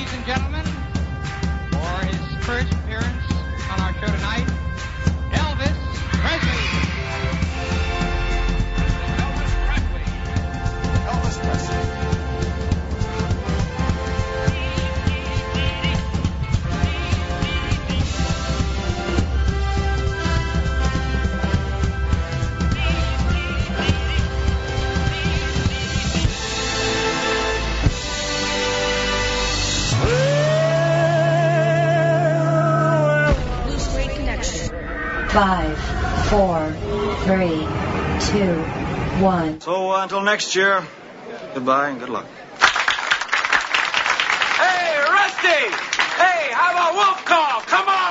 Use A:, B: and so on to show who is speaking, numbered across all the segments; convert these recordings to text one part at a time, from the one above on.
A: ladies and gentlemen, for his first appearance on our show tonight, Elvis Presley.
B: Elvis Presley.
C: Blue Suede Connection. 5, 4, 3, 2, 1.
D: So until next year, goodbye and good luck.
B: Hey, Rusty! Hey, how about Wolf Call? Come on!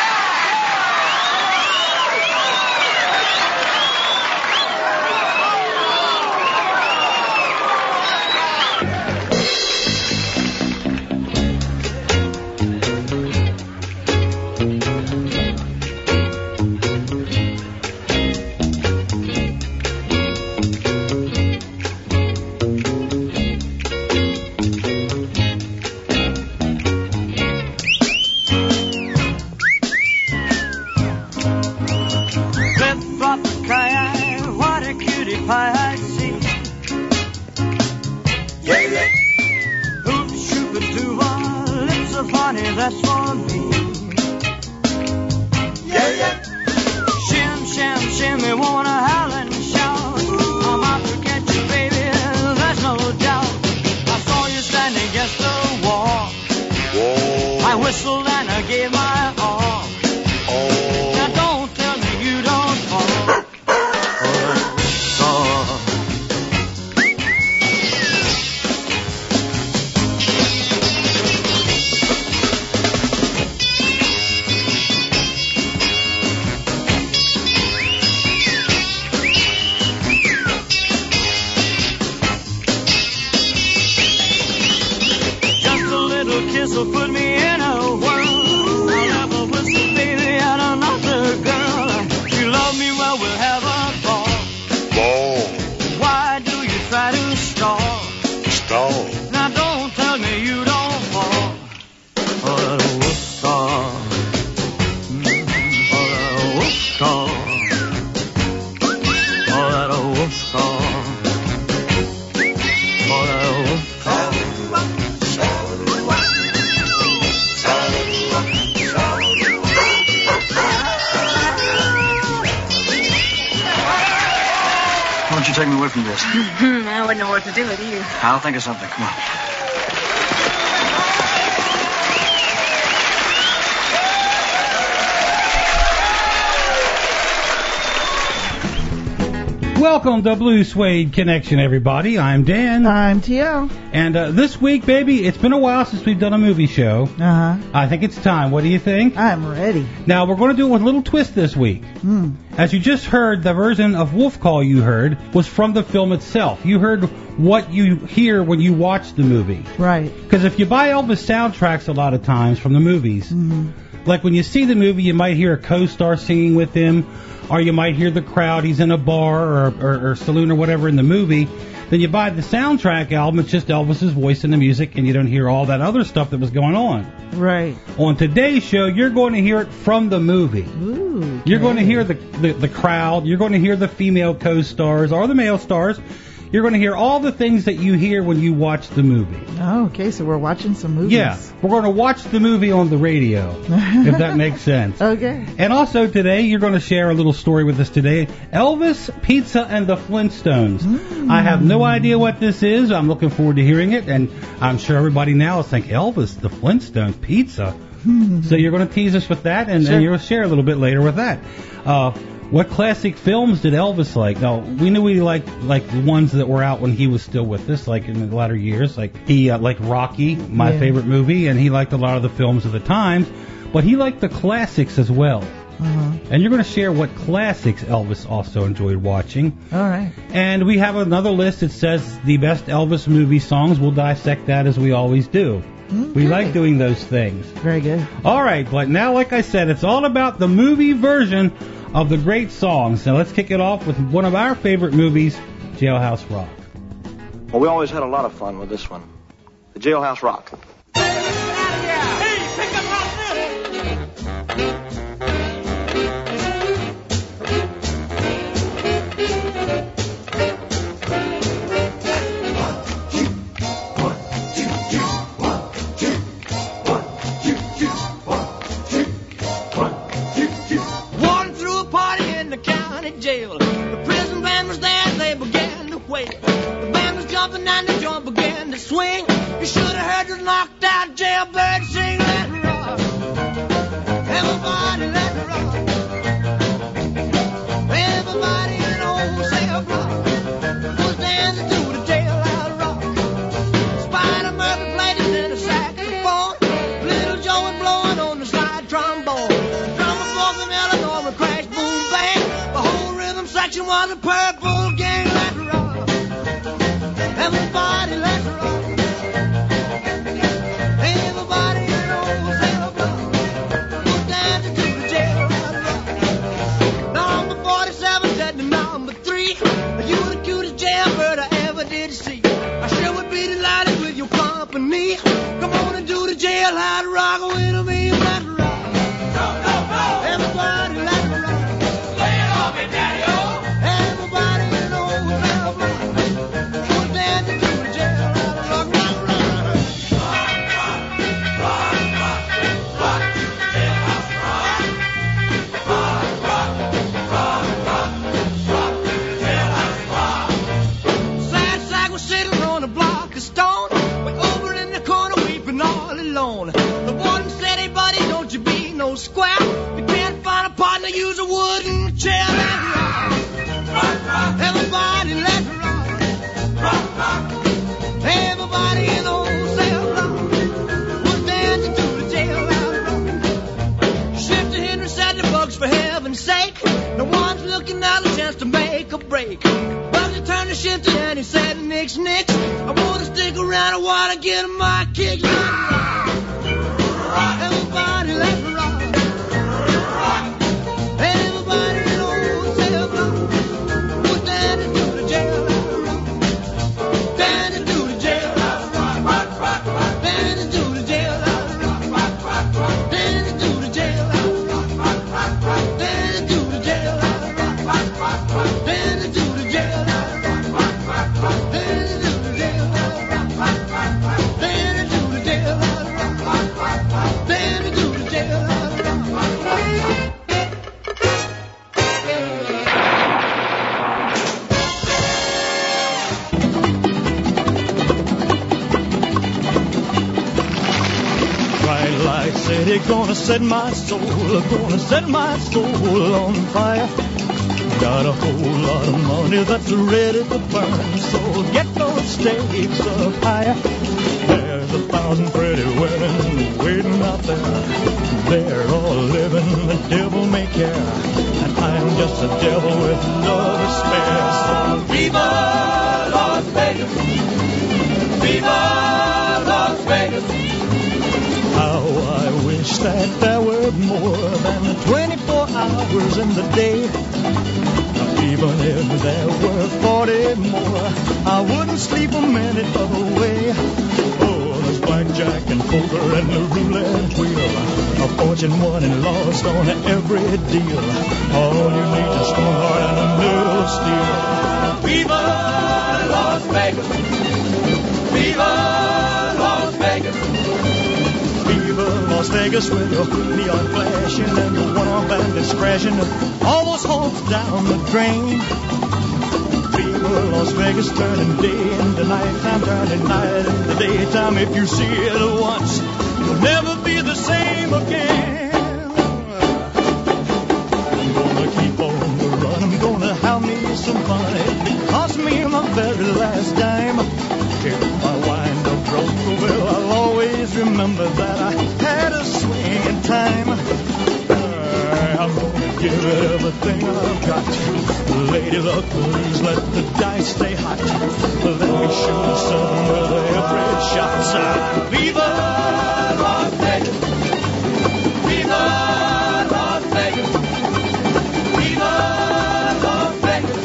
D: Flip-flop kayak, what a cutie pie I see. Yeah, yeah. Hoop, shoop-a-doo-wah, lips so funny, that's for me. Yeah, yeah. Shim, sham, shimmy, wanna howl and shout. I'm out to get you, baby, there's no doubt. I saw you standing against the wall. Whoa. I whistled and I gave my all. Oh. Now don't tell me you don't fall. Just a little kiss will put me in a whirl. I'll have a whistle, baby, and another girl. You love me, well, we'll have a ball. Whoa. Why do you try to stall? Stall. Now don't tell me you don't fall. Oh, that wolf call. Oh, that wolf call. Oh, that wolf call. Oh, that wolf call. Why don't you take me away from this?
E: I wouldn't know what to do with you.
D: I'll think of something. Come on.
F: Welcome to Blue Suede Connection, everybody. I'm Dan.
G: I'm T.O.
F: And this week, baby, it's been a while since we've done a movie show.
G: Uh-huh.
F: I think it's time. What do you think?
G: I'm ready.
F: Now, we're going to do it with a little twist this week. As you just heard, the version of Wolf Call you heard was from the film itself. You heard what you hear when you watch the movie.
G: Right.
F: Because if you buy Elvis soundtracks a lot of times from the movies, like when you see the movie, you might hear a co-star singing with him, or you might hear the crowd, he's in a bar or saloon or whatever in the movie. Then you buy the soundtrack album, it's just Elvis's voice and the music, and you don't hear all that other stuff that was going on.
G: Right.
F: On today's show, you're going to hear it from the movie.
G: Ooh.
F: You're going to hear the crowd, you're going to hear the female co-stars or the male stars. You're going to hear all the things that you hear when you watch the movie.
G: Oh, okay, so we're watching some movies.
F: Yeah, we're going to watch the movie on the radio, if that makes sense.
G: Okay.
F: And also today, you're going to share a little story with us today. Elvis, Pizza, and the Flintstones. I have no idea what this is. I'm looking forward to hearing it, and I'm sure everybody now is thinking, Elvis, the Flintstones, Pizza. So you're going to tease us with that, and you'll share a little bit later with that. What classic films did Elvis like? Now, we knew he liked the ones that were out when he was still with us, like in the latter years. Like he liked Rocky, my favorite movie, and he liked a lot of the films of the times. But he liked the classics as well. And you're going to share what classics Elvis also enjoyed watching.
G: All right.
F: And we have another list that says the best Elvis movie songs. We'll dissect that as we always do. We like doing those things.
G: Very good.
F: All right, but now, like I said, it's all about the movie version of the great songs. Now let's kick it off with one of our favorite movies, Jailhouse Rock.
D: Well, we always had a lot of fun with this one. The Jailhouse Rock.
H: swing. You should have heard the knocked out jailbird sing. Let it rock. Everybody let it rock. Everybody in the whole cell block was dancing to the jailhouse rock. Spider Murphy played it in a saxophone. Little Joe was blowing on the slide trombone. Drummer boy from Illinois with crash boom bang. The whole rhythm section was a purple gang. Let it rock. Everybody let it rock. Everybody in the whole cell block was dancing to the jailhouse rock. Number 47 said to number 3, you were the cutest jailbird I ever did see. I sure would be delighted with your company. Come on and do the jailhouse rock with me. Let it rock. Everybody let it rock. Lay it on me, Daddy-O. Everybody in the whole cell block was dancing to the jailhouse rock. Sad sack was sitting on a block of stone, way over in the corner weeping all alone. The warden said, hey buddy, don't you be no square. You can't find a partner, use a wooden chair. Let it rock. Everybody let it rock. Everybody in the whole cell block was dancing to the jailhouse rock. Shifter Henry said the bugs for heaven's sake. No one's looking out a chance to make a break. Bugsy turned to Shifter and he said, nix, nix. I want to stick around, I want to get my kicks. Let it rock. Everybody let it rock. Everybody in the whole cell block was dancing to the jailhouse rock. Dancing to the jailhouse rock. Dancing to the jailhouse rock. Dancing to the jailhouse rock. Dancing to the jailhouse rock. Dancing to the jailhouse rock. Dancing to the jailhouse rock. Dancing to the jailhouse rock. Dancing to the jailhouse rock.
D: Bright light city, gonna set my soul on fire. Got a whole lot of money that's ready to burn, so get those stakes up higher. There's 1,000 pretty women waiting out there. They're all living the devil may care, and I'm just a devil with love to spare. So viva Las Vegas, viva Las Vegas. How I wish that there were more than 24 hours in the day. Even if there were 40 more, I wouldn't sleep a minute away. Oh, there's blackjack and poker and the roulette wheel, a fortune won and lost on every deal. All you need is strong heart and a middle of steel. Viva Las Vegas, viva Las Vegas, viva Las Vegas with your neon flashing and your one-arm bandits crashing, all those hopes down the drain. Viva Las Vegas, turning day into nighttime, turning night into daytime. If you see it once, you'll never be the same again. I'm gonna keep on the run, I'm gonna have me some fun. It cost me my very last dime. If I wind up broke, well, I'll always remember that I had a swing in time. I'm gonna give it everything I've got. Lady luck, please let the dice stay hot. Let me shoot some with every shot. Viva Las Vegas, viva Las Vegas, viva Las Vegas,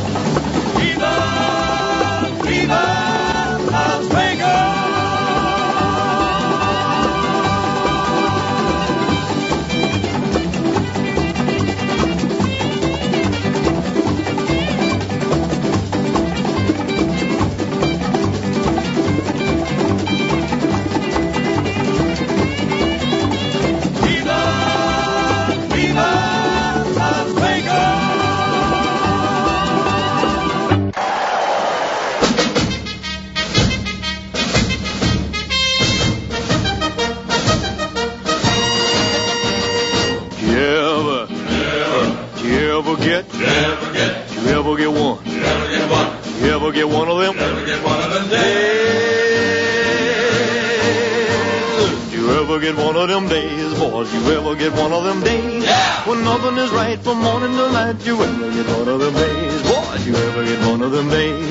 D: viva, viva Las Vegas.
I: ever get one of them days, boys? You ever get one of them days? When nothing is right from morning to night, you ever get one of them days, boys? You ever get one of them days?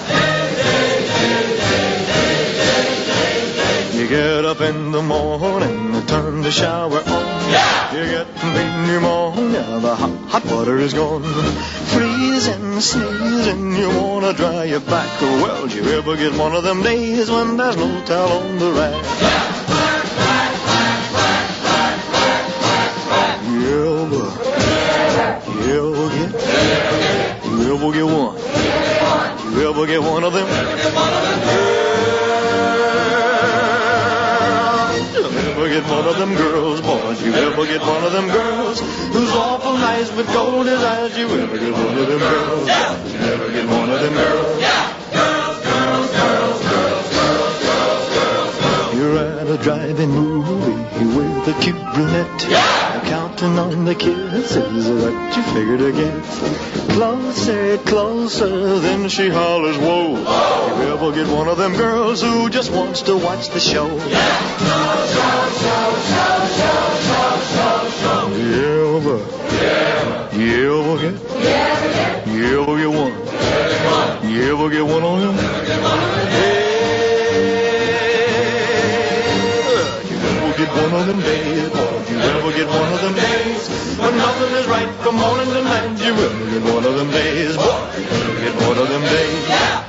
I: You get up in the morning and turn the shower on. You get pneumonia, the hot water is gone. Freezing, sneezing, you wanna dry your back. Well, you ever get one of them days when there's no towel on the rack? You ever get one? You ever get one of them? Get one of them girls, boys. You ever get one of them girls who's awful nice with golden eyes? You ever get one of them girls? You ever get one of them girls? You're at a drive-in movie with a cute brunette, counting on the kisses that you figure to get. Closer, closer, then she hollers, whoa. You ever get one of them girls who just wants to watch the show? You ever get one? You ever get one on him? You ever get one of them days, boy? You ever get one of them days when nothing is right from morning to night? You ever get one of them days, boy? You ever get one of them days?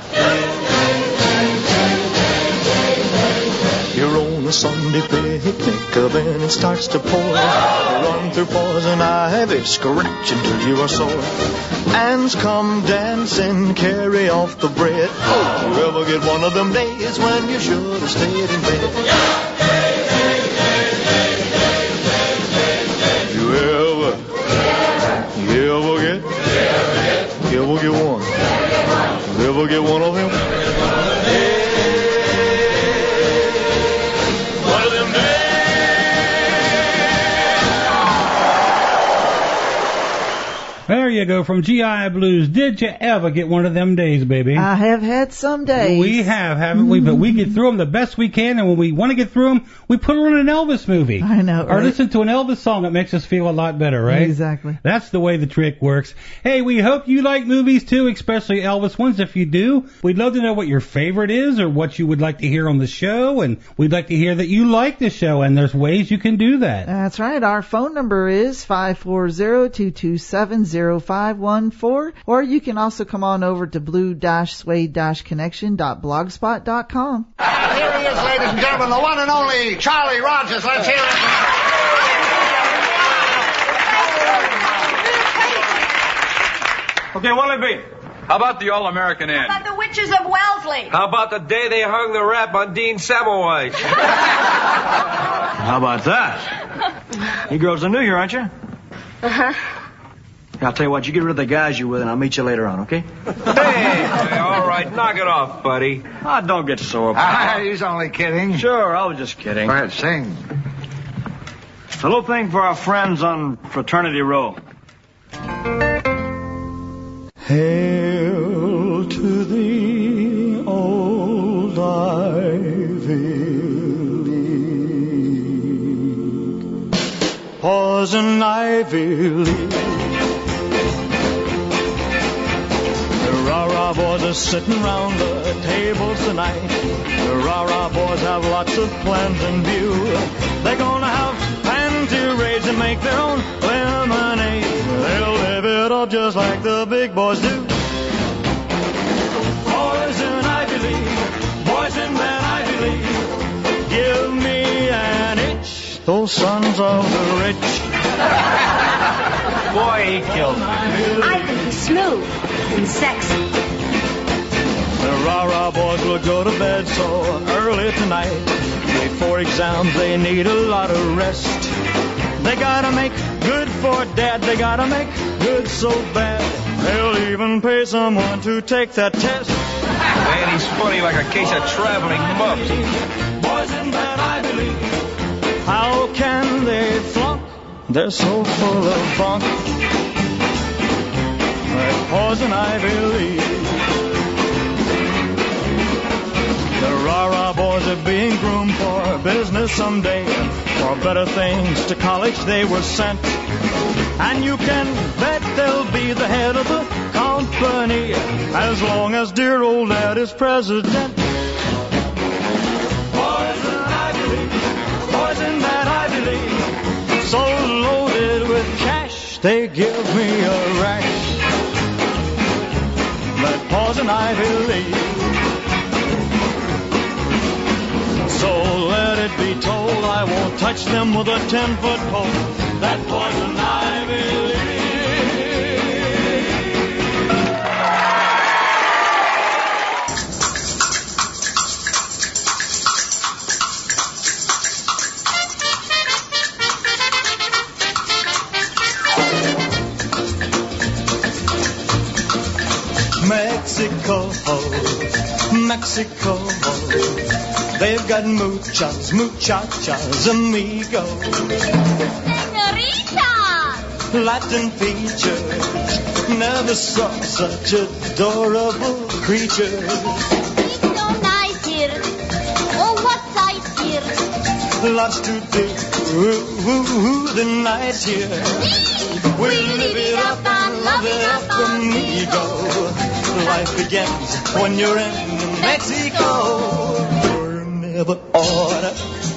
I: You're on a Sunday picnic, then it starts to pour. You run through poison ivy, scratching till you are sore. Ants come dancing, carry off the bread. Oh, you ever get one of them days when you should have stayed in bed? You ever get one? You ever get one of them? One of them days.
F: There you go, from GI Blues. Did you ever get one of them days, baby?
G: I have had some days.
F: We have, haven't we? But we get through them the best we can, and when we want to get through them, we put on an Elvis movie.
G: I know,
F: Or
G: right?
F: listen to an Elvis song that makes us feel a lot better, right?
G: Exactly.
F: That's the way the trick works. Hey, we hope you like movies too, especially Elvis ones. If you do, we'd love to know what your favorite is or what you would like to hear on the show, and we'd like to hear that you like the show, and there's ways you can do that.
G: That's right. Our phone number is 540-227-0514, or you can also come on over to blue-suede-connection.blogspot.com.
J: Here he is, ladies and gentlemen, the one and only Charlie Rogers. Let's hear it.
B: Okay, Willoughby, how about the All-American Inn?
K: How about the Witches of Wellesley?
B: How about the day they hung the rap on Dean Samowise? How about that?
L: You girls are new here, aren't you?
K: Uh-huh.
L: I'll tell you what, you get rid of the guys you're with, and I'll meet you later on, okay?
B: Hey, all right, knock it off, buddy.
L: Ah, don't get sore about it.
J: He's only kidding.
L: Sure, I was just kidding.
J: All right, sing.
L: A little thing for our friends on Fraternity Row.
I: Hail to the old Ivy League, poison ivy league. The rah-rah boys are sitting round the tables tonight. The rah-rah boys have lots of plans in view. They're gonna have panty raids and make their own lemonade. They'll live it up just like the big boys do. Boys in Ivy League, boys in that Ivy League, give me an itch, those sons of the rich.
B: Boy, he killed me.
K: I think he's smooth and sexy.
I: The rah-rah boys will go to bed so early tonight. Before exams, they need a lot of rest. They gotta make good for Dad. They gotta make good so bad. They'll even pay someone to take that test.
B: Man, he's funny like a case of traveling muffs.
I: Boys in that Ivy League, how can they flunk? They're so full of bunk. That poison Ivy League. The rah-rah boys are being groomed for business someday. For better things to college they were sent. And you can bet they'll be the head of the company as long as dear old Dad is president. Boys in that Ivy League, so loaded with cash, they give me a rash. That poison Ivy League. So let it be told, I won't touch them with a 10-foot pole. That poison Ivy League. Mexico, Mexico, they've got muchachas, muchachas, amigos.
K: Senorita!
I: Latin features, never saw such adorable creatures.
K: It's so nice here. Oh, what sights here.
I: Lots to do, the night's here. We live it up and love it up, amigo. Life begins when you're in Mexico. Never order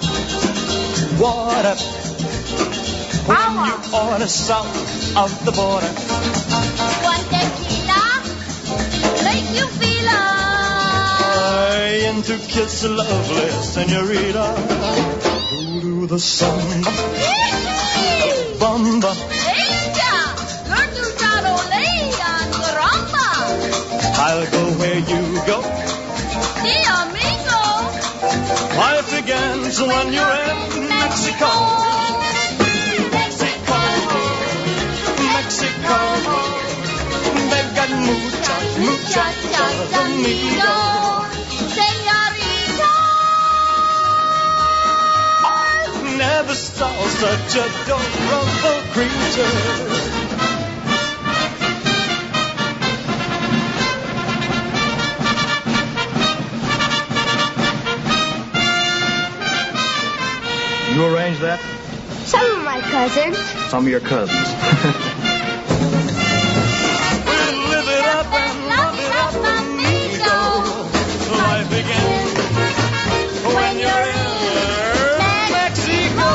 I: water when you order south of the border.
K: One tequila make you feel
I: And to kiss a lovely senorita, go to the samba, bamba.
K: Learn to charolais and caramba.
I: I'll go where you go.
K: Sí, amigo.
I: Life begins when you're in Mexico. Mexico, Mexico. They've got muchas, muchachas, amigos.
K: Señorita.
I: Never saw such adorable creatures.
L: You arranged that?
K: Some of my cousins.
L: Some of your cousins.
I: We'll live it up and love it up, amigo. Life begins when you're in Mexico.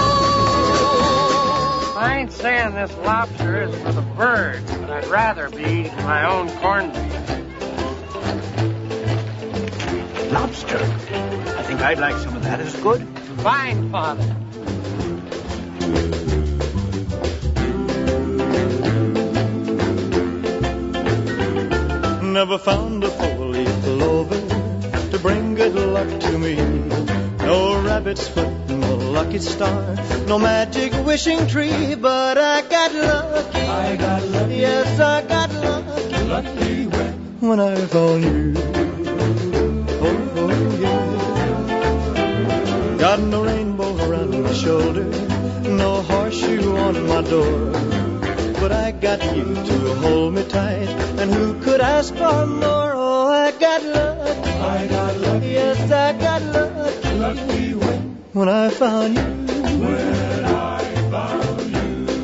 A: I ain't saying this lobster is for the birds, but I'd rather be eating my own corned beef.
B: Lobster. I think I'd like some of that. Is it good?
A: Fine, Father.
I: Never found a four-leaf clover to bring good luck to me. No rabbit's foot, no lucky star, no magic wishing tree, but I got lucky. I got lucky. Yes, I got lucky. Lucky when I found you. Oh, yeah. Got no rainbow around my shoulder, no horseshoe on my door, but I got you to hold me tight, and who could ask for more? Oh, I got lucky. I got lucky. Yes, I got lucky. Lucky when I found you. When I found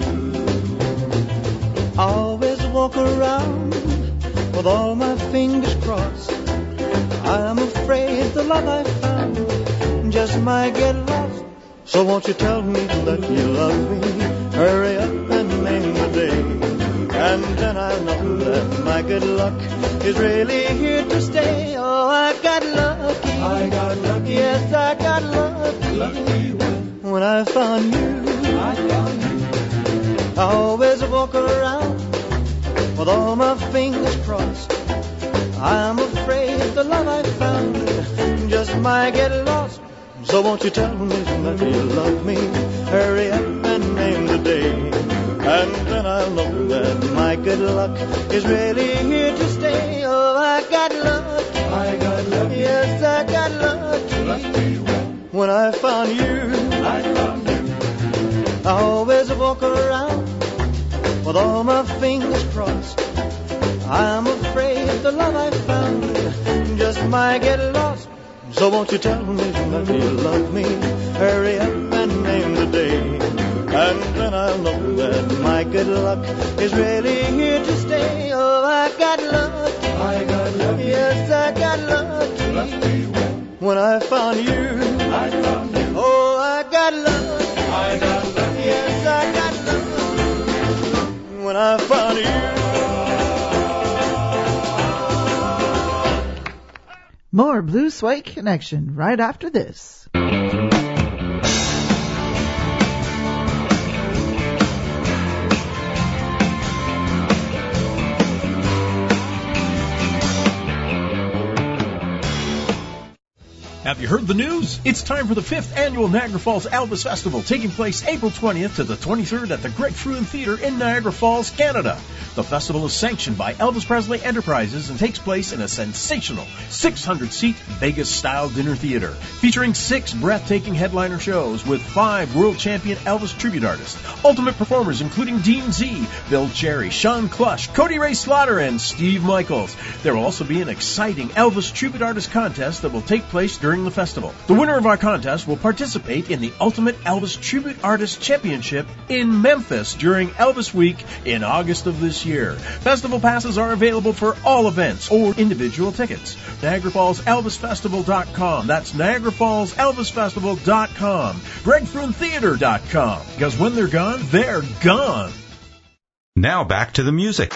I: you. I always walk around with all my fingers crossed. I'm afraid the love I found just might get lost. So won't you tell me that you love me? Hurry up and name the day, and then I'll know that my good luck is really here to stay. Oh, I got lucky. I got lucky. Yes, I got lucky. Lucky when I found you. I found you. I always walk around with all my fingers crossed. I'm afraid the love I found just might get lost. So won't you tell me that you love me? Hurry up and name the day, and then I'll know that my good luck is really here to stay. Oh, I got lucky. I got lucky. Yes, I got lucky. Lucky when I found you. I found you. I always walk around with all my fingers crossed. I'm afraid the love I found just might get lost. So won't you tell me that you love me?
D: good luck is really here to stay. Oh, I got lucky. I got lucky. Yes, I got lucky. Lucky when I found you. I found you. Oh, I got lucky. I got lucky. Yes, I got lucky when I found you.
G: More Blue Suede Connection right after this.
M: Have you heard the news? It's time for the 5th annual Niagara Falls Elvis Festival, taking place April 20th to the 23rd at the Greg Frewin Theatre in Niagara Falls, Canada. The festival is sanctioned by Elvis Presley Enterprises and takes place in a sensational 600-seat Vegas-style dinner theater, featuring 6 breathtaking headliner shows with 5 world champion Elvis tribute artists, ultimate performers including Dean Z, Bill Cherry, Sean Clush, Cody Ray Slaughter, and Steve Michaels. There will also be an exciting Elvis tribute artist contest that will take place during the festival. The winner of our contest will participate in the Ultimate Elvis Tribute Artist Championship in Memphis during Elvis Week in August of this year. Festival passes are available for all events or individual tickets. NiagaraFallsElvisFestival.com. That's NiagaraFallsElvisFestival.com. GregFrewinTheater.com. Because when they're gone, they're gone.
N: Now back to the music.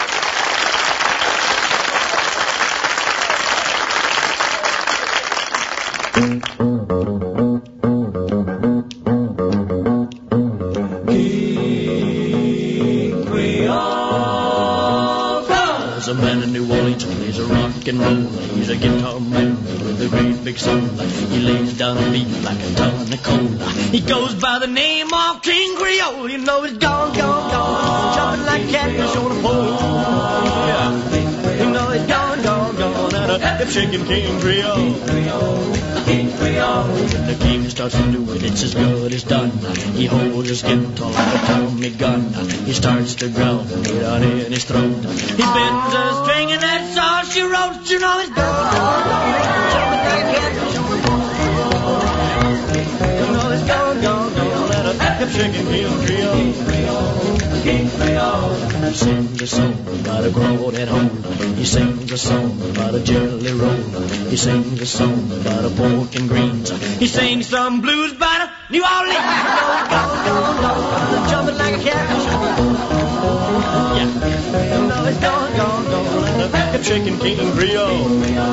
D: There's a man in New Orleans, he's a rock and roll, he's a guitar man with a great big soul. He lays down a beat like a ton of coal. He goes by the name of King Creole. You know he's gone, gone, gone, jumping like a catfish on a pole. Yeah. You know he's gone, gone, gone, and a hip shaking King Creole. King Creole. When the king starts to do it, it's as good as done. He holds his guitar like a Tommy gun. He starts to growl down in his throat. He bends a string and that's all she wrote. You know he's gone, gone, gone, jumping like a catfish on a pole. You know he's gone, gone, gone, and a hip shaking King Creole. King Creole. He sings a song about a grown at home. He sings a song about a jelly roll. He sings a song about a pork and greens. He sings some blues about a New Orleans. Gone, gone, gone, gone, jumping like a catfish. Yeah, you know it's gone, gone, gone, and a hip shaking King Creole.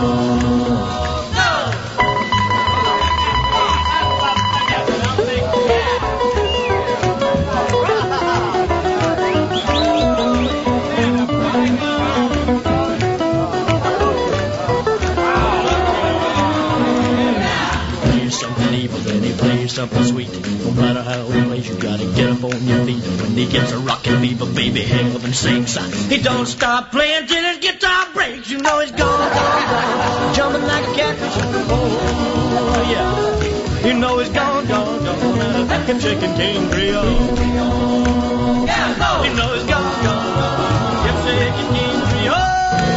D: Something sweet. No matter how he plays, you gotta get up on your feet. When he gets a rockin' fever, baby, heaven sings. He don't stop playing till his guitar breaks. You know he's gone, gone, gone, jumping like a catfish on the pole. Oh, yeah. You know he's gone, gone, gone, and a hip shaking King Creole. Yeah, go. You know he's gone, gone, gone, hip shaking King Creole.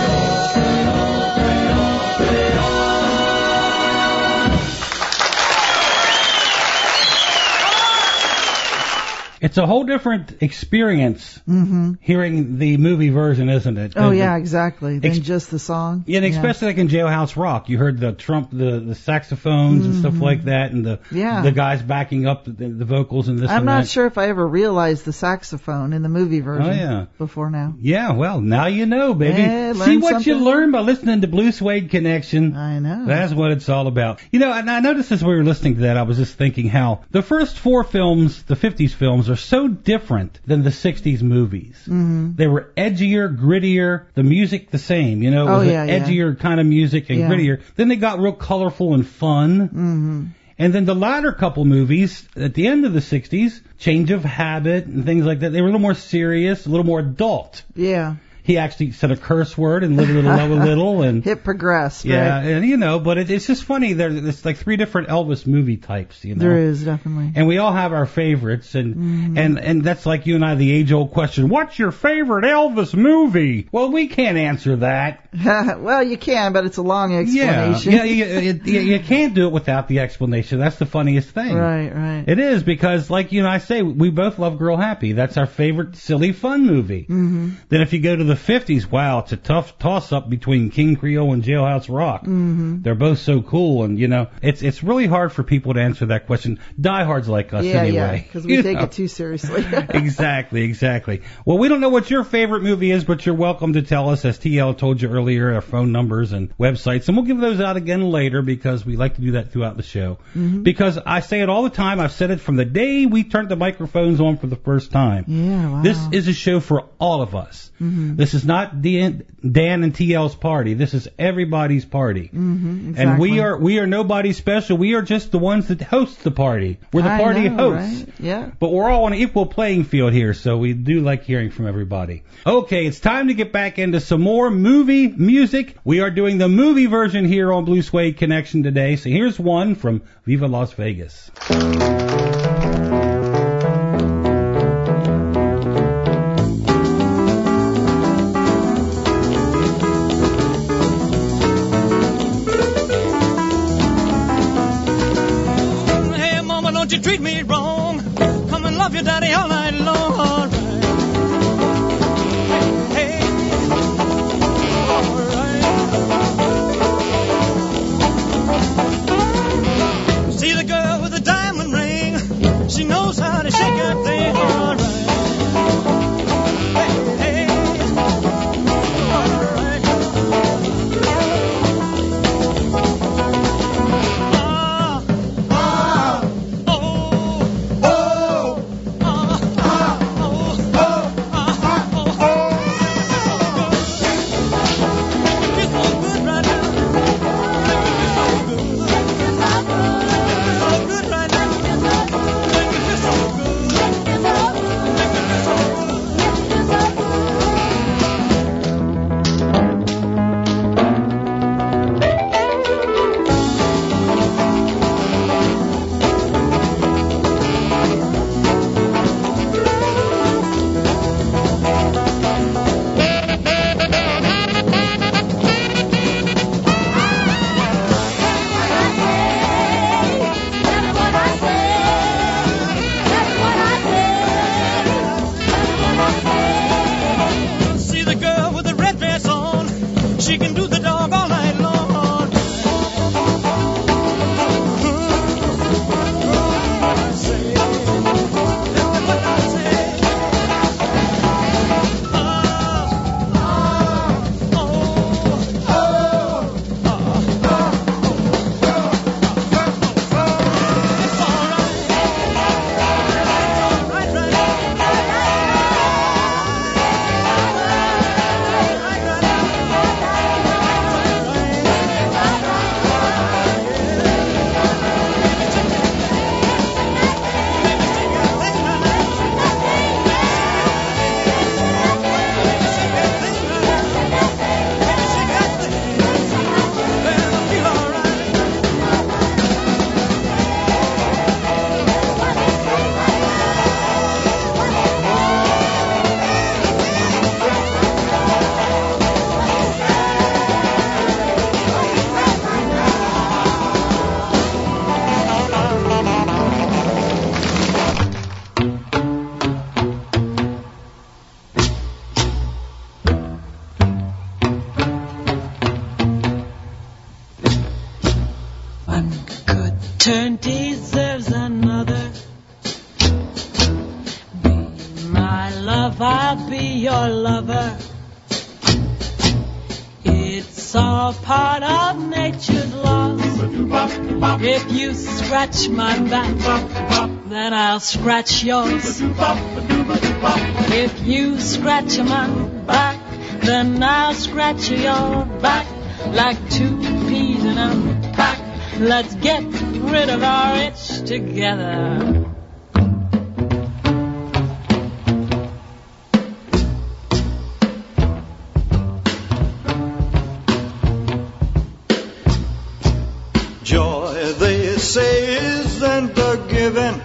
F: It's a whole different experience hearing the movie version, isn't it?
G: Oh, yeah, exactly. Than just the song.
F: Yeah, and especially like in Jailhouse Rock. You heard the the saxophones and stuff like that, and the guys backing up the vocals and this
G: I'm
F: and
G: not
F: that.
G: sure if I ever realized the saxophone in the movie version before now.
F: Yeah, well, now you know, baby.
G: Yeah,
F: see what
G: something.
F: you learn by listening to Blue Suede Connection.
G: I know.
F: That's what it's all about. You know, and I noticed as we were listening to that, I was just thinking how the first 4 films, the 50s films, are so different than the 60s movies. They were edgier, grittier, the music the same, you know, it was edgier kind of music and grittier. Then they got real colorful and fun. And then the latter couple movies, at the end of the 60s, Change of Habit and things like that, they were a little more serious, a little more adult.
G: Yeah.
F: he actually said a curse word and Live a Little, Love a Little, and
G: It progressed,
F: yeah,
G: right?
F: and but it's just funny. There's like 3 different Elvis movie types,
G: There is, definitely.
F: and we all have our favorites, and that's like you and I, the age-old question: what's your favorite Elvis movie? Well, we can't answer that.
G: Well, you can, but it's a long explanation.
F: Yeah, you can't do it without the explanation. That's the funniest thing.
G: Right.
F: It is, because like you and I say, we both love Girl Happy. That's our favorite silly fun movie.
G: Mm-hmm.
F: Then if you go to the 50s, wow, it's a tough toss-up between King Creole and Jailhouse Rock.
G: Mm-hmm.
F: They're both so cool, and it's really hard for people to answer that question. Diehards like us anyway.
G: Yeah, because we take it too seriously.
F: Exactly. Well, we don't know what your favorite movie is, but you're welcome to tell us, as TL told you earlier, our phone numbers and websites, and we'll give those out again later because we like to do that throughout the show.
G: Mm-hmm.
F: Because I say it all the time. I've said it from the day we turned the microphones on for the first time.
G: Yeah, wow.
F: This is a show for all of us.
G: Mm-hmm.
F: This is not Dan and TL's party. This is everybody's party.
G: Mm-hmm, exactly.
F: And we are nobody special. We are just the ones that host the party. We're the party hosts.
G: Right? Yeah.
F: But we're all on an equal playing field here, so we do like hearing from everybody. Okay, it's time to get back into some more movie music. We are doing the movie version here on Blue Suede Connection today. So here's one from Viva Las Vegas.
D: Hey, mama, don't you treat me wrong. Come and love your daddy all night long. All right. Hey, all right. See the girl with the diamond ring. She knows how to shake that thing. All right. Hey, all right. See the girl with the red dress on. She can do the dog all night long.
O: One good turn deserves another. Be my love, I'll be your lover. It's all part of nature's laws. If you scratch my back, then I'll scratch yours. If you scratch my back, then I'll scratch your back. Like 2 peas in a pack. Let's get rid of our itch together.
I: say isn't a given.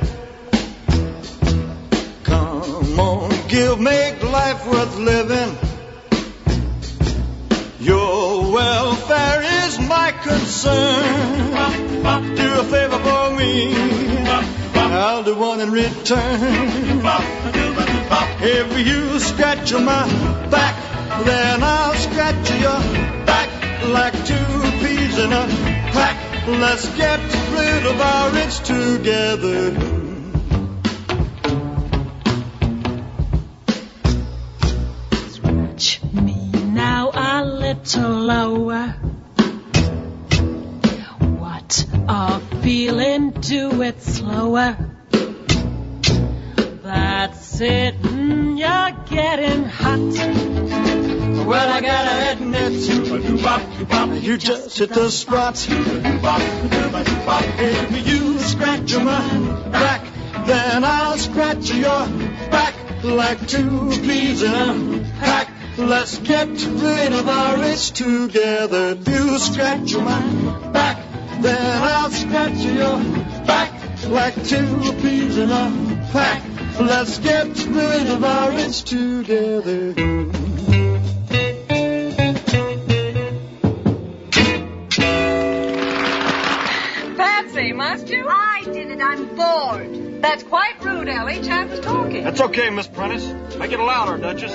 I: Come on, give, make life worth living. Your welfare is my concern. Do a favor for me, I'll do one in return. If you scratch my back, then I'll scratch your back like two peas in a pack. Let's get rid of our itch together.
O: Scratch me now a little lower. What a feeling, do it slower. That's it, you're getting hot.
I: Well, I gotta admit, you just hit the spot. If you scratch my back, then I'll scratch your back like two peas in a pack. Let's get rid of our itch together. You scratch my back, then I'll scratch your back like two peas in a pack. Let's get rid of our itch together.
E: Patsy, must you? I did it. I'm bored. That's quite rude, Ellie. Chap was talking.
L: That's okay, Miss Prentice. Make it louder, Duchess.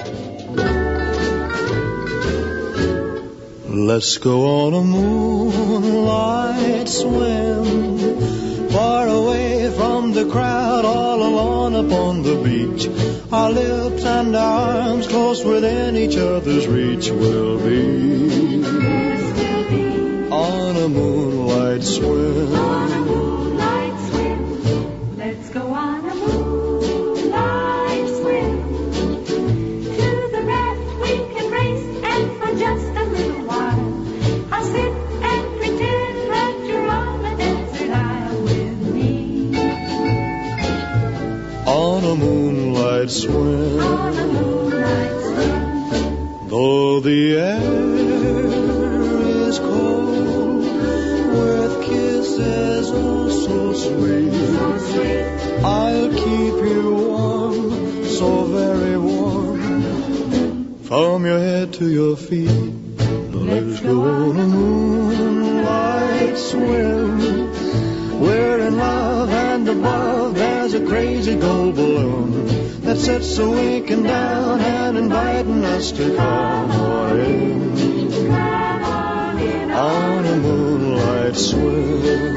I: Let's go on a moonlight swim, far away from the crowd, all alone upon the beach. Our lips and our arms close within each other's reach. We'll be on a moonlight swim.
K: On a moonlight swim. Let's go on a moonlight swim. To the raft we can race, and for just a little while I'll sit and pretend that you're on the desert isle with me.
I: On a moonlight swim.
K: On a moonlight swim.
I: Though the air is cold, with kisses oh so sweet, I'll keep you warm, so very warm, from your head to your feet. Let's go on a moonlight swim. We're in love, and above there's a crazy gold balloon that sits a winking down and inviting us to come on in. On a moonlight swim.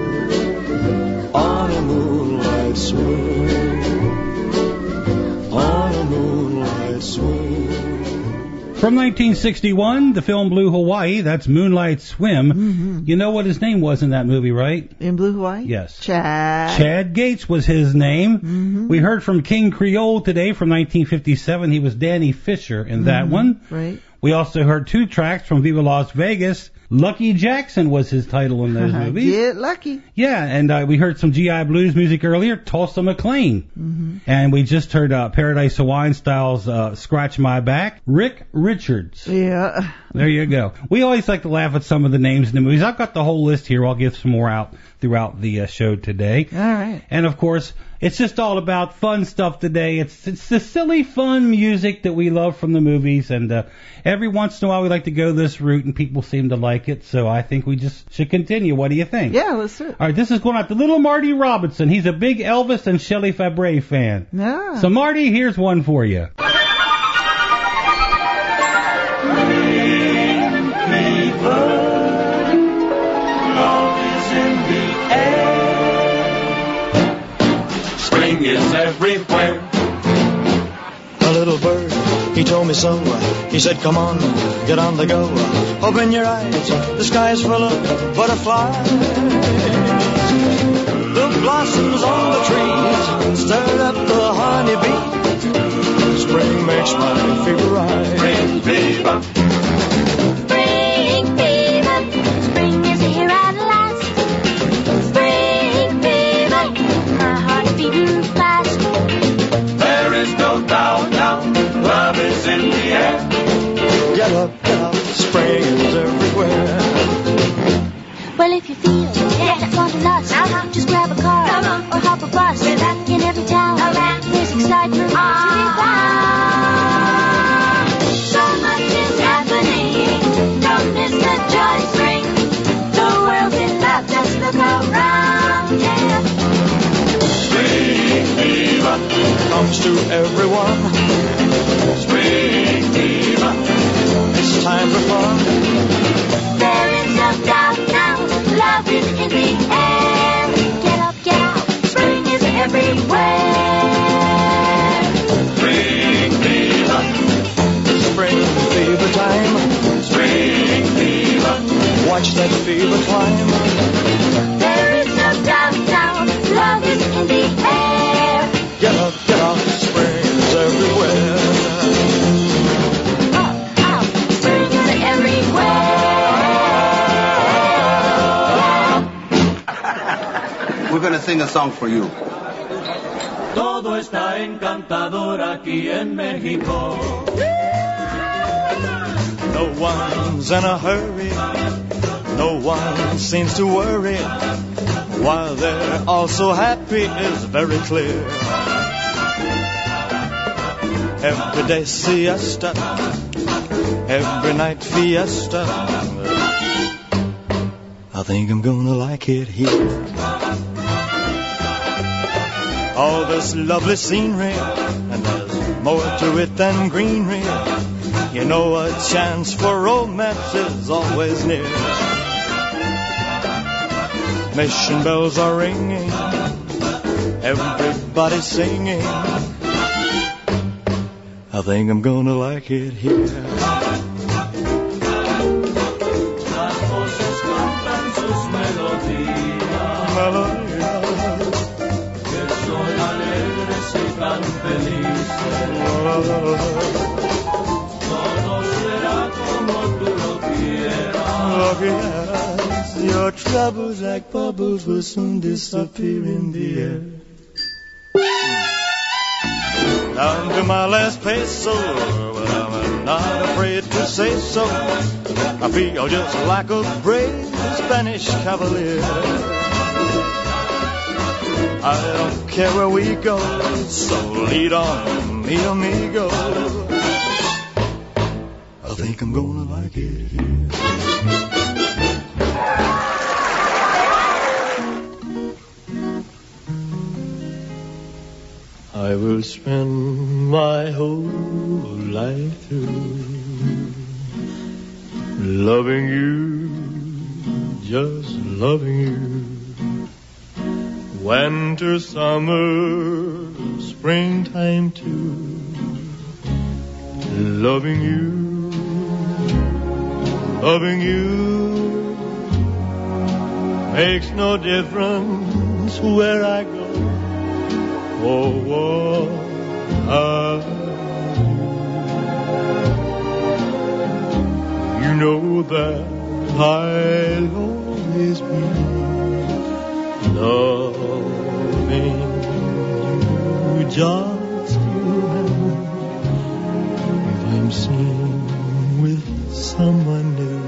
I: On a moonlight swim. On a moonlight swim.
F: From 1961, the film Blue Hawaii, that's Moonlight Swim.
G: Mm-hmm.
F: You know what his name was in that movie, right?
G: In Blue Hawaii?
F: Yes.
G: Chad
F: Gates was his name.
G: Mm-hmm.
F: We heard from King Creole today from 1957. He was Danny Fisher in that one.
G: Right.
F: We also heard two tracks from Viva Las Vegas. Lucky Jackson was his title in those movies.
G: Get lucky.
F: Yeah, and we heard some GI Blues music earlier, Tulsa McLean.
G: Mm-hmm.
F: And we just heard Paradise Hawaiian Style's Scratch My Back, Rick Richards.
G: Yeah.
F: There you go. We always like to laugh at some of the names in the movies. I've got the whole list here. I'll give some more out throughout the show today.
G: All right.
F: And, of course, it's just all about fun stuff today. It's the silly, fun music that we love from the movies. And every once in a while we like to go this route, and people seem to like it. So I think we just should continue. What do you think?
G: Yeah, let's do it.
F: All right, this is going out to little Marty Robinson. He's a big Elvis and Shelley Fabre fan.
G: Yeah.
F: So, Marty, here's one for you.
I: Spring is everywhere. A little bird, he told me so. He said, come on, get on the go. Open your eyes, the sky's full of butterflies. The blossoms on the trees stir up the honeybee. Spring makes my fever rise. Spring fever.
K: Spring fever. Spring is here at last. Spring fever. My heart is beating fast.
I: There is no doubt now, love is in the air. Get up, spring is everywhere.
K: Well, if you feel that's wanting us,
I: comes to everyone. Spring fever, it's time for fun.
K: There is no doubt now, love is in the air. Get up, get out, spring is everywhere.
I: Spring fever, spring fever time. Spring fever, watch that fever climb.
K: There is no doubt now, love is in the air.
I: Get up, spring is everywhere.
K: Up, out, spring is everywhere.
J: We're going to sing a song for you.
D: Todo está encantador aquí en México.
I: No one's in a hurry. No one seems to worry. While they're all so happy is very clear. Every day siesta, every night fiesta. I think I'm gonna like it here. All this lovely scenery, and there's more to it than greenery. You know a chance for romance is always near. Mission bells are ringing, everybody's singing. I think I'm gonna like it here.
D: Las voces cantan sus melodías. Que son alegres y tan felices. Todo será como tú lo quieras.
I: Your troubles like bubbles will soon disappear in the air. Down to my last peso, but I'm not afraid to say so. I feel just like a brave Spanish cavalier. I don't care where we go, so lead on, mi amigo. I think I'm gonna like it here. I will spend my whole life through loving you, just loving you. Winter, summer, springtime too. Loving you makes no difference where I go. Oh, what I do. You know that I'll always be loving you, just you. If I'm seen with someone new,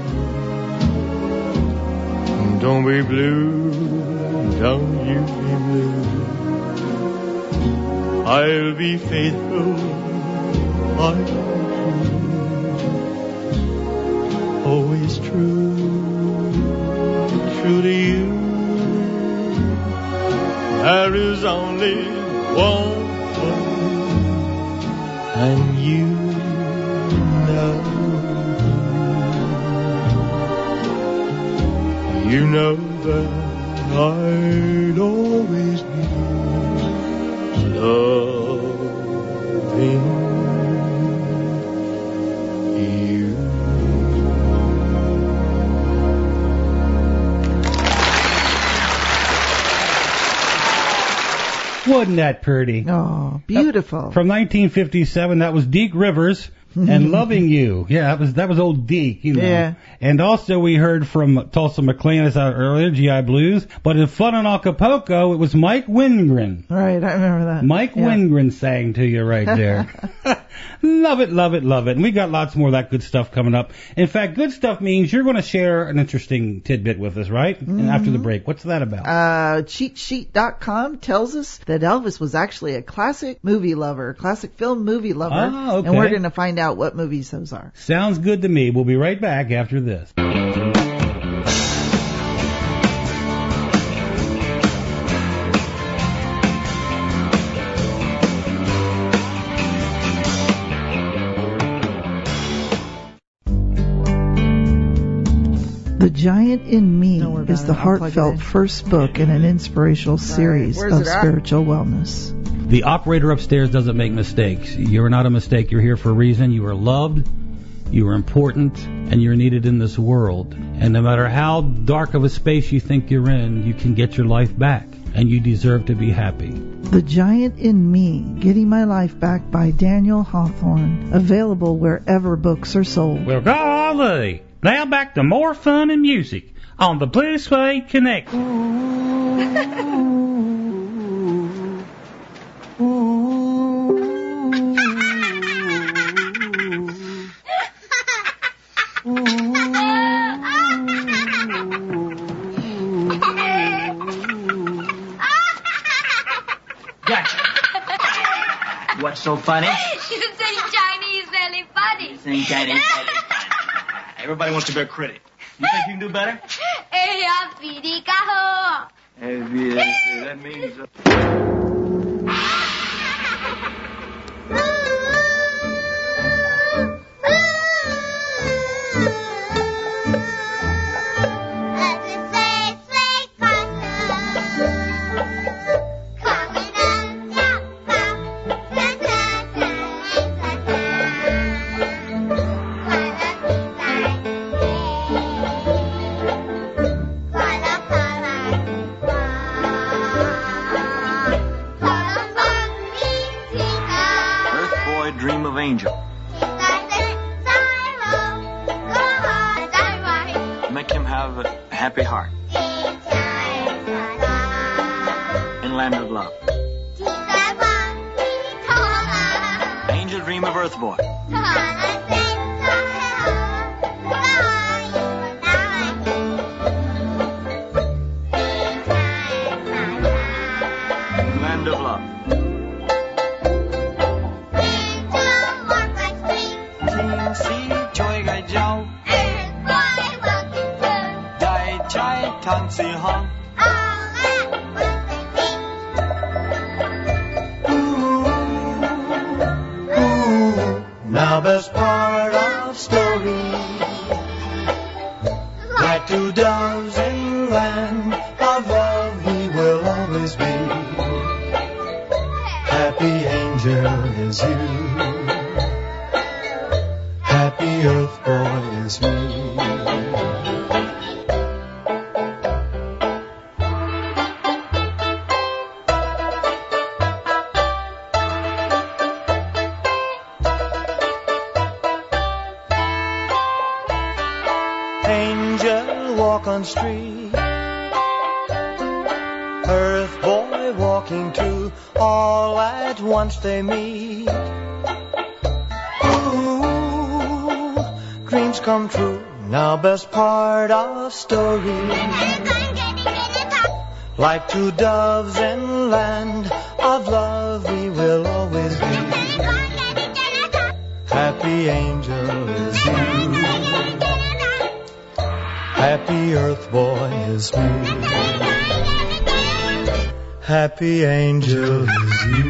I: don't be blue, don't you be blue. I'll be faithful, I'll be true, always true, true to you. There is only one, and you know. You know that I'd always be loving you.
F: Wasn't that pretty?
G: Oh, beautiful.
F: From 1957, that was Deke Rivers and Loving You. Yeah, that was old Deke, you know.
G: Yeah.
F: And also we heard from Tulsa McLean earlier, GI Blues. But in Fun in Acapulco, it was Mike Wingren.
G: Right, I remember that.
F: Mike Wingren sang to you right there. Love it, love it, love it. And we got lots more of that good stuff coming up. In fact, good stuff means you're going to share an interesting tidbit with us, right? Mm-hmm. And after the break, what's that about?
G: CheatSheet.com tells us that Elvis was actually a classic movie lover, classic film movie lover.
F: Oh, okay.
G: And we're going to find out what movies those are.
F: Sounds good to me. We'll be right back after this.
G: Giant in Me is the heartfelt first book in an inspirational series of spiritual wellness.
F: The operator upstairs doesn't make mistakes. You're not a mistake. You're here for a reason. You are loved, you are important, and you're needed in this world. And no matter how dark of a space you think you're in, you can get your life back, and you deserve to be happy.
G: The Giant in Me, Getting My Life Back by Daniel Hawthorne. Available wherever books are sold.
F: Well, golly. Now back to more fun and music on the Blue Suede Connection.
P: What's so funny?
Q: You think Chinese really funny.
P: Think Chinese really funny. Everybody wants to be a critic. You think you can do better? That means... Dream of Angel. Make him have a happy heart. In Land of Love. Angel Dream of Earth Boy. Land of Love.
I: Now best part of story, like two doves in land of love, we will always be. Happy angel is you, happy earth boy is me. Angel walk on street, earth boy walking too, all at once they meet. Ooh, dreams come true, now best part of story. Like two doves in land of love, we will always be. Happy angel is you, happy earth boy is me. Happy angel is you,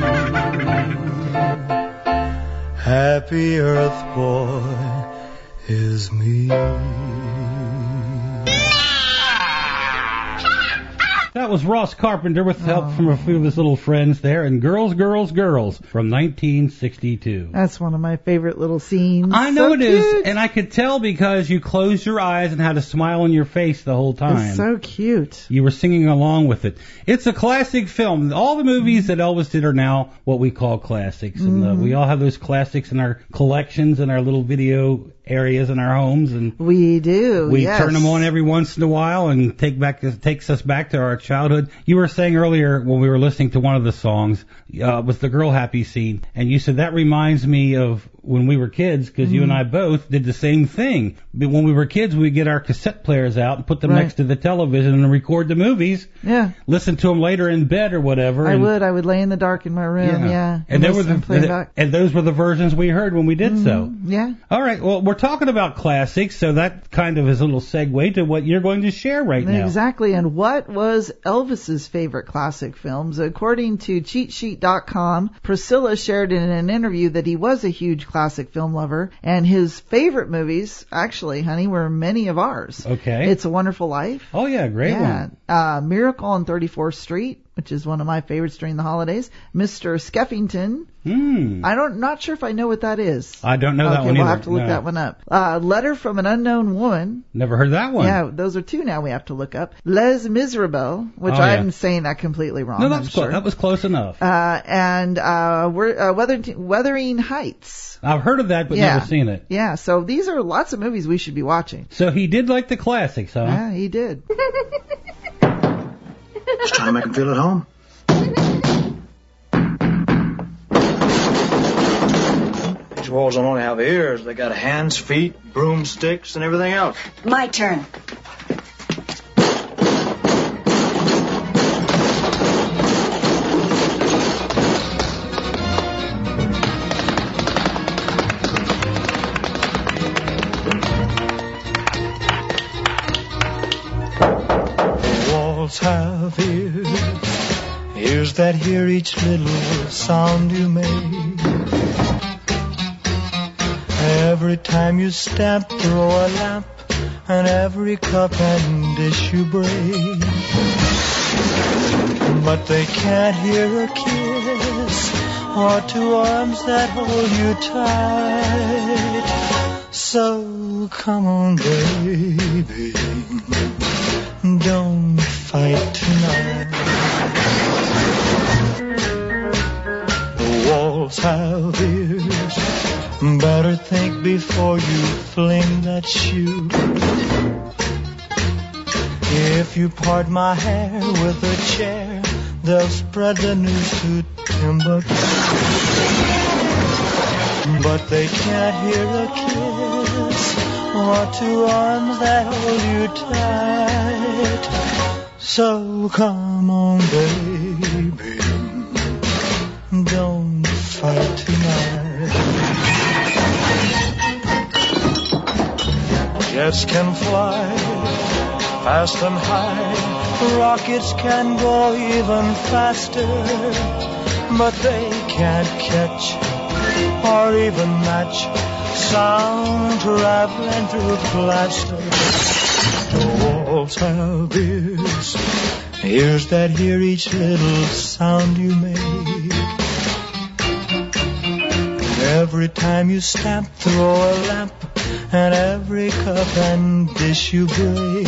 I: happy earth boy is me.
F: That was Ross Carpenter with help from a few of his little friends there, and Girls, Girls, Girls from 1962.
G: That's one of my favorite little scenes.
F: I know
G: so
F: it
G: cute.
F: is, and I could tell because you closed your eyes and had a smile on your face the whole time.
G: It's so cute.
F: You were singing along with it. It's a classic film. All the movies that Elvis did are now what we call classics, and we all have those classics in our collections and our little video areas in our homes, and
G: we do.
F: We
G: yes.
F: turn them on every once in a while and takes us back to our childhood. You were saying earlier when we were listening to one of the songs was the girl happy scene, and you said that reminds me of when we were kids, because you and I both did the same thing. But when we were kids, we'd get our cassette players out and put them next to the television and record the movies.
G: Yeah.
F: Listen to them later in bed or whatever.
G: I would lay in the dark in my room. Yeah.
F: And there were and those were the versions we heard when we did so.
G: Yeah.
F: All right. Well, we're talking about classics, so that kind of is a little segue to what you're going to share right now.
G: Exactly. And what was Elvis's favorite classic films. According to CheatSheet.com, Priscilla shared in an interview that he was a huge classic film lover, and his favorite movies, actually, honey, were many of ours.
F: Okay.
G: It's a Wonderful Life.
F: Oh, yeah, great one.
G: Miracle on 34th Street, which is one of my favorites during the holidays. Mr. Skeffington. Not sure if I know what that is.
F: I don't know that one either.
G: We'll have to look that one up. Letter from an Unknown Woman.
F: Never heard that one.
G: Yeah, those are two now we have to look up. Les Miserables, which I'm saying that completely wrong.
F: No, that was close enough.
G: And Wuthering Heights.
F: I've heard of that, but never seen it.
G: Yeah, so these are lots of movies we should be watching.
F: So he did like the classics, huh?
G: Yeah, he did.
P: Just trying to make him feel at home. These walls don't only have ears, they got hands, feet, broomsticks, and everything else.
C: My turn.
I: Have ears that hear each little sound you make. Every time you stamp, throw a lamp, and every cup and dish you break. But they can't hear a kiss or two arms that hold you tight. So come on, baby, don't fight tonight. The walls have ears, better think before you fling that shoe. If you part my hair with a chair, they'll spread the news to Timbuktu. But they can't hear a kiss or two arms that hold you tight. So come on, baby, don't fight tonight. Jets can fly fast and high, rockets can go even faster, but they can't catch or even match sound traveling through plaster. The walls have ears that hear each little sound you make. Every time you stamp, throw a lamp, and every cup and dish you break.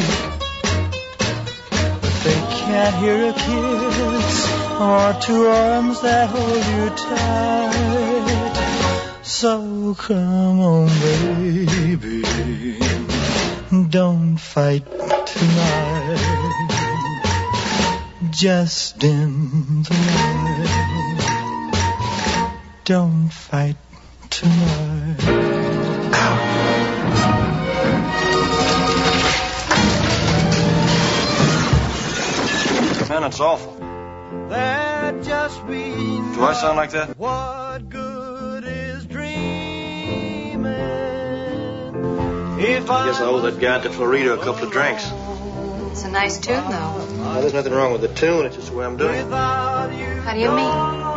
I: They can't hear a kiss or two arms that hold you tight. So come on, baby, don't fight tonight. Just dim the light. Don't fight tonight.
L: Man, it's awful.
H: That just means
L: Do I sound like that?
H: what good is dreaming? If
L: I guess I owe that guy at the Florida a couple of drinks.
E: It's a nice tune, though.
L: There's nothing wrong with the tune, it's just the way I'm doing it.
E: How do you mean?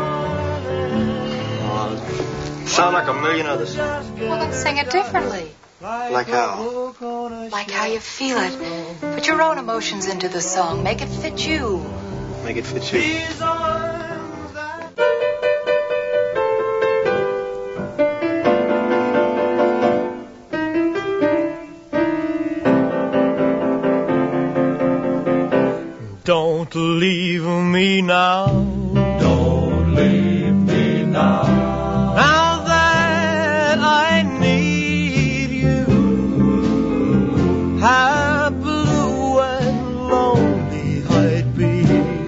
L: Sound like a million others.
E: Well, then sing it differently.
L: Like how?
E: Like how you feel it. Put your own emotions into the song. Make it fit you.
L: Make it fit you.
I: Don't leave me now. Don't leave me now. Now that I need you, how blue and lonely I'd be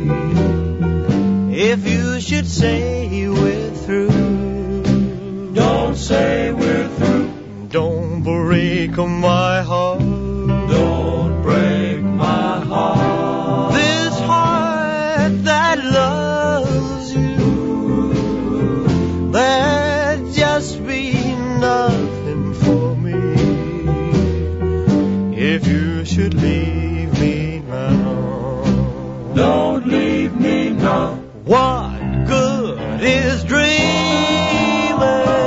I: if you should say we're through. Don't say we're through. Don't break my heart. Don't break my heart. That loves you, there'd just be nothing for me if you should leave me now. What good is dreaming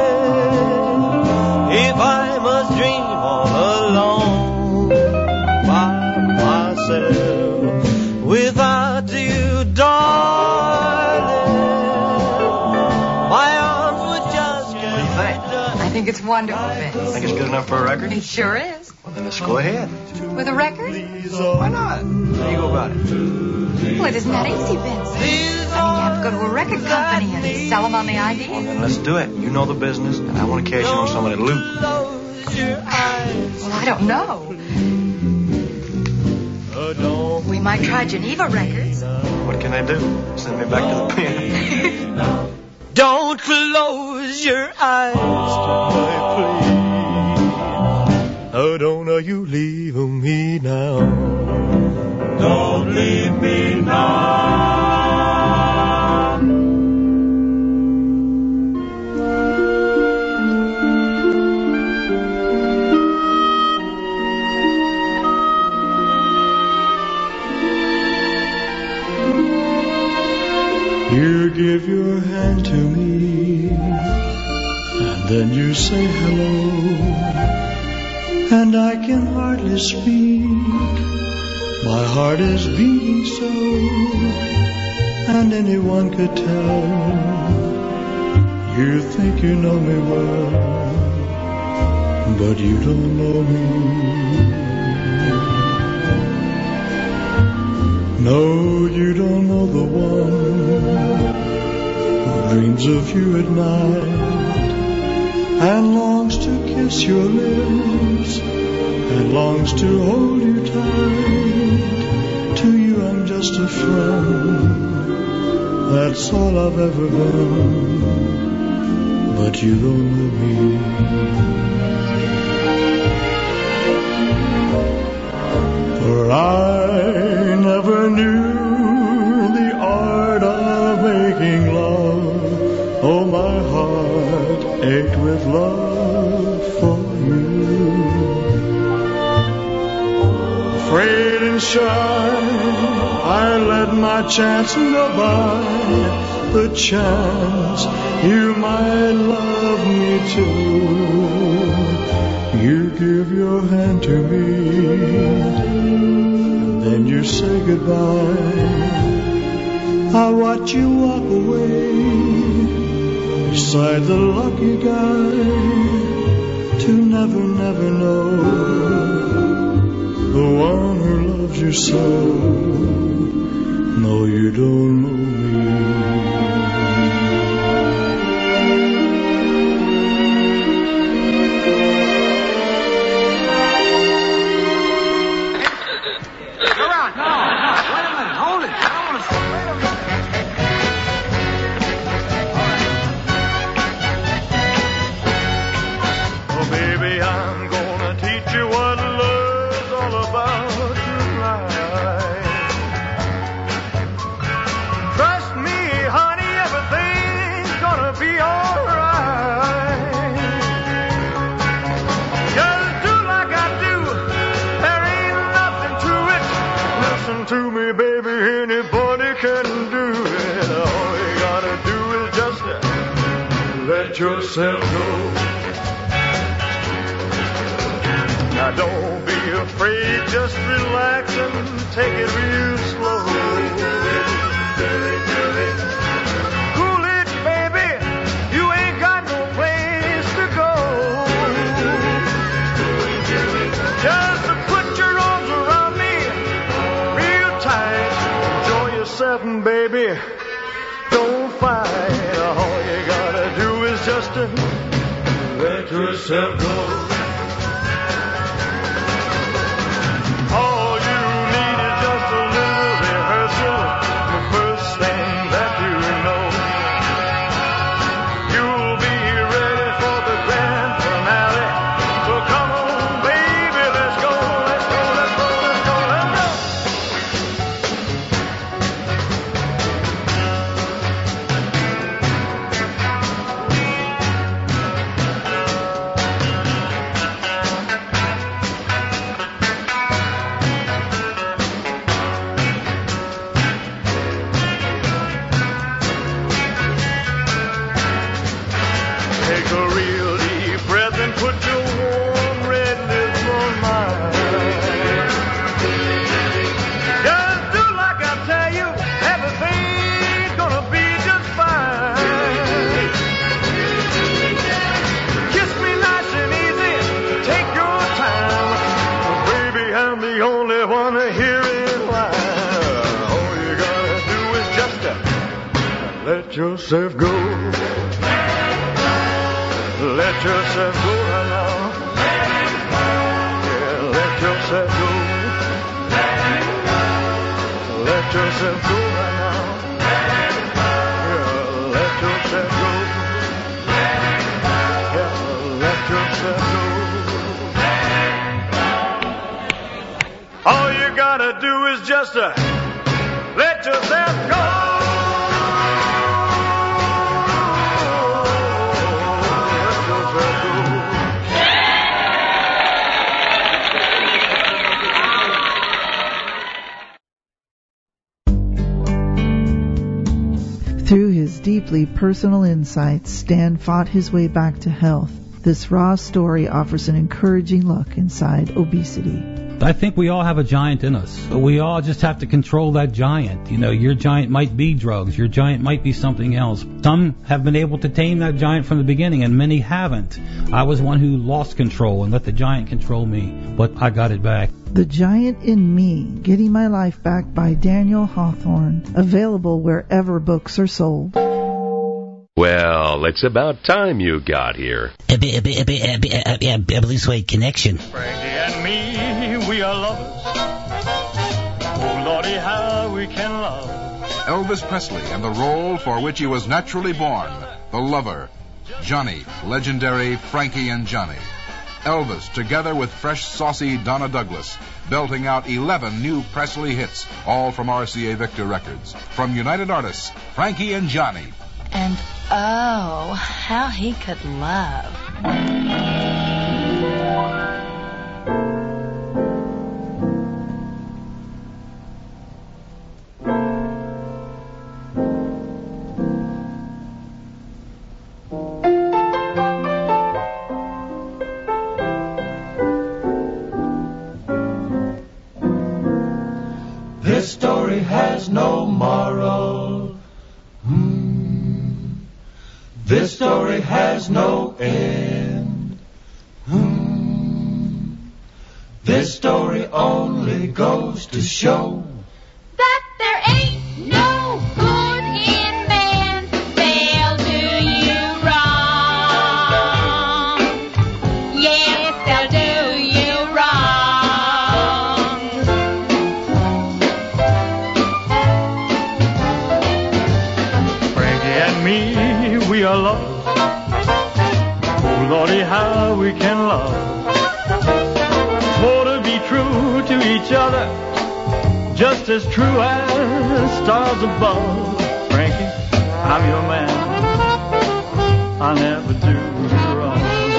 I: if I must dream all alone by myself without you, darling? My arms would just get.
L: What do you think?
E: I think it's wonderful, Vince.
L: Think it's good enough for a record?
E: It sure is.
L: Well, then let's go ahead.
E: With a record?
L: Why not? How do you go about it?
E: Well, it isn't that easy, Vince. I mean, you have to go to a record company and sell them on the idea.
L: Well, then let's do it. You know the business, and I want to cash in on some of that loot.
E: Well, I don't know. We might try Geneva Records.
L: What can I do? Send me back to the pen.
I: Don't close your eyes tonight, please. Oh, don't you leave me now. Don't leave me now. You give your hand to me, and then you say hello, and I can hardly speak. My heart is beating so, and anyone could tell. You think you know me well, but you don't know me. No, you don't know the one who dreams of you at night and longs to kiss your lips and longs to hold you tight. To you I'm just a friend, that's all I've ever been, but you don't know me. For I never knew the art of making love. Oh, my heart ached with love for you. Afraid and shy, I let my chance go by. The chance you might love me too. You give your hand to me, then you say goodbye. I watch you walk away beside the lucky guy to never, never know the one who loves you so. No, you don't know me. Yourself go. Now don't be afraid, just relax and take it real slow. Cool it, baby, you ain't got no place to go. Just put your arms around me real tight. Enjoy yourself, and baby, don't fight. All you gotta do is just to let yourself go. All you need is just a little rehearsal. The first thing that you know, you'll be ready for the grand finale. So come on, baby, let's go, let's go, let's go, let's go, let's go. Take a real deep breath and put your warm red lips on mine. Just do like I tell you, everything's gonna be just fine. Kiss me nice and easy, take your time. Baby, I'm the only one here in line. All you gotta do is just let yourself go. Let yourself go right now. Yeah, let yourself go. Let yourself go right now. Yeah, let yourself go. Yeah, let yourself go. All you gotta do is just let yourself go.
G: Through his deeply personal insights, Stan fought his way back to health. This raw story offers an encouraging look inside obesity.
F: I think we all have a giant in us. We all just have to control that giant. You know, your giant might be drugs. Your giant might be something else. Some have been able to tame that giant from the beginning, and many haven't. I was one who lost control and let the giant control me, but I got it back.
G: The Giant in Me, Getting My Life Back by Daniel Hawthorne. Available wherever books are sold.
R: Well, it's about time you got here.
S: Beverly Suede Connection.
I: Frankie and me, we are lovers. Oh, Lordy, how we can love.
T: Elvis Presley and the role for which he was naturally born, the lover. Johnny, legendary Frankie and Johnny. Elvis, together with fresh, saucy Donna Douglas, belting out 11 new Presley hits, all from RCA Victor Records. From United Artists, Frankie and Johnny.
U: And oh, how he could love.
H: This story has no moral. This story has no end. This story only goes to show
K: that there ain't no good in man. They'll do you wrong. Yes, they'll do you wrong.
I: Frankie and me, we are lovers. Oh, Lordy, how we can love. For to be true to each other, just as true as stars above. Frankie, I'm your man. I'll never do you wrong.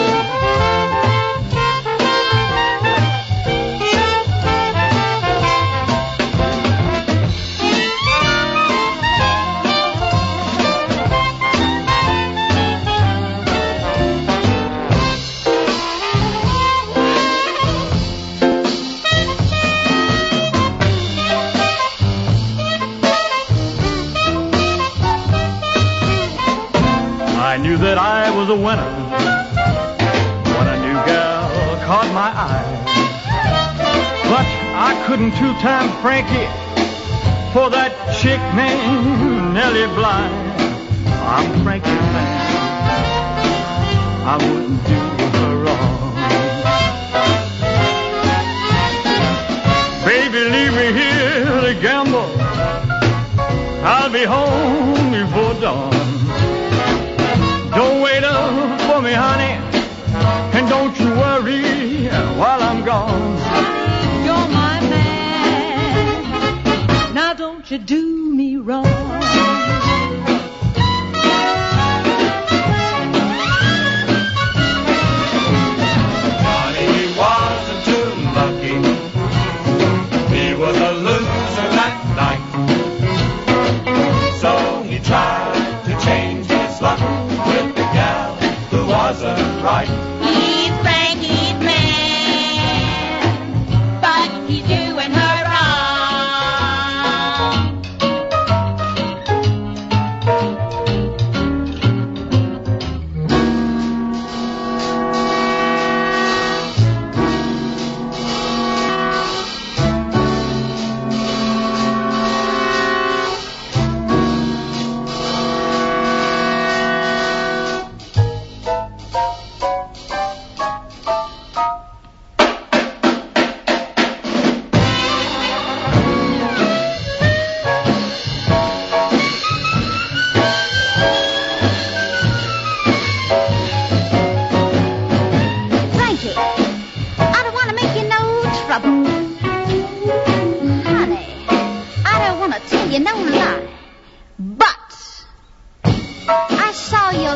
I: I knew that I was a winner when a new girl caught my eye. But I couldn't two-time Frankie for that chick named Nellie Bly. I'm Frankie's man. I wouldn't do her wrong. Baby, leave me here to gamble. I'll be home before dawn. Don't wait up for me, honey, and don't you worry while I'm gone.
O: You're my man. Now don't you do me wrong.
H: Johnny wasn't too lucky. He was a loser that night. So he tried to change his luck with the gal who was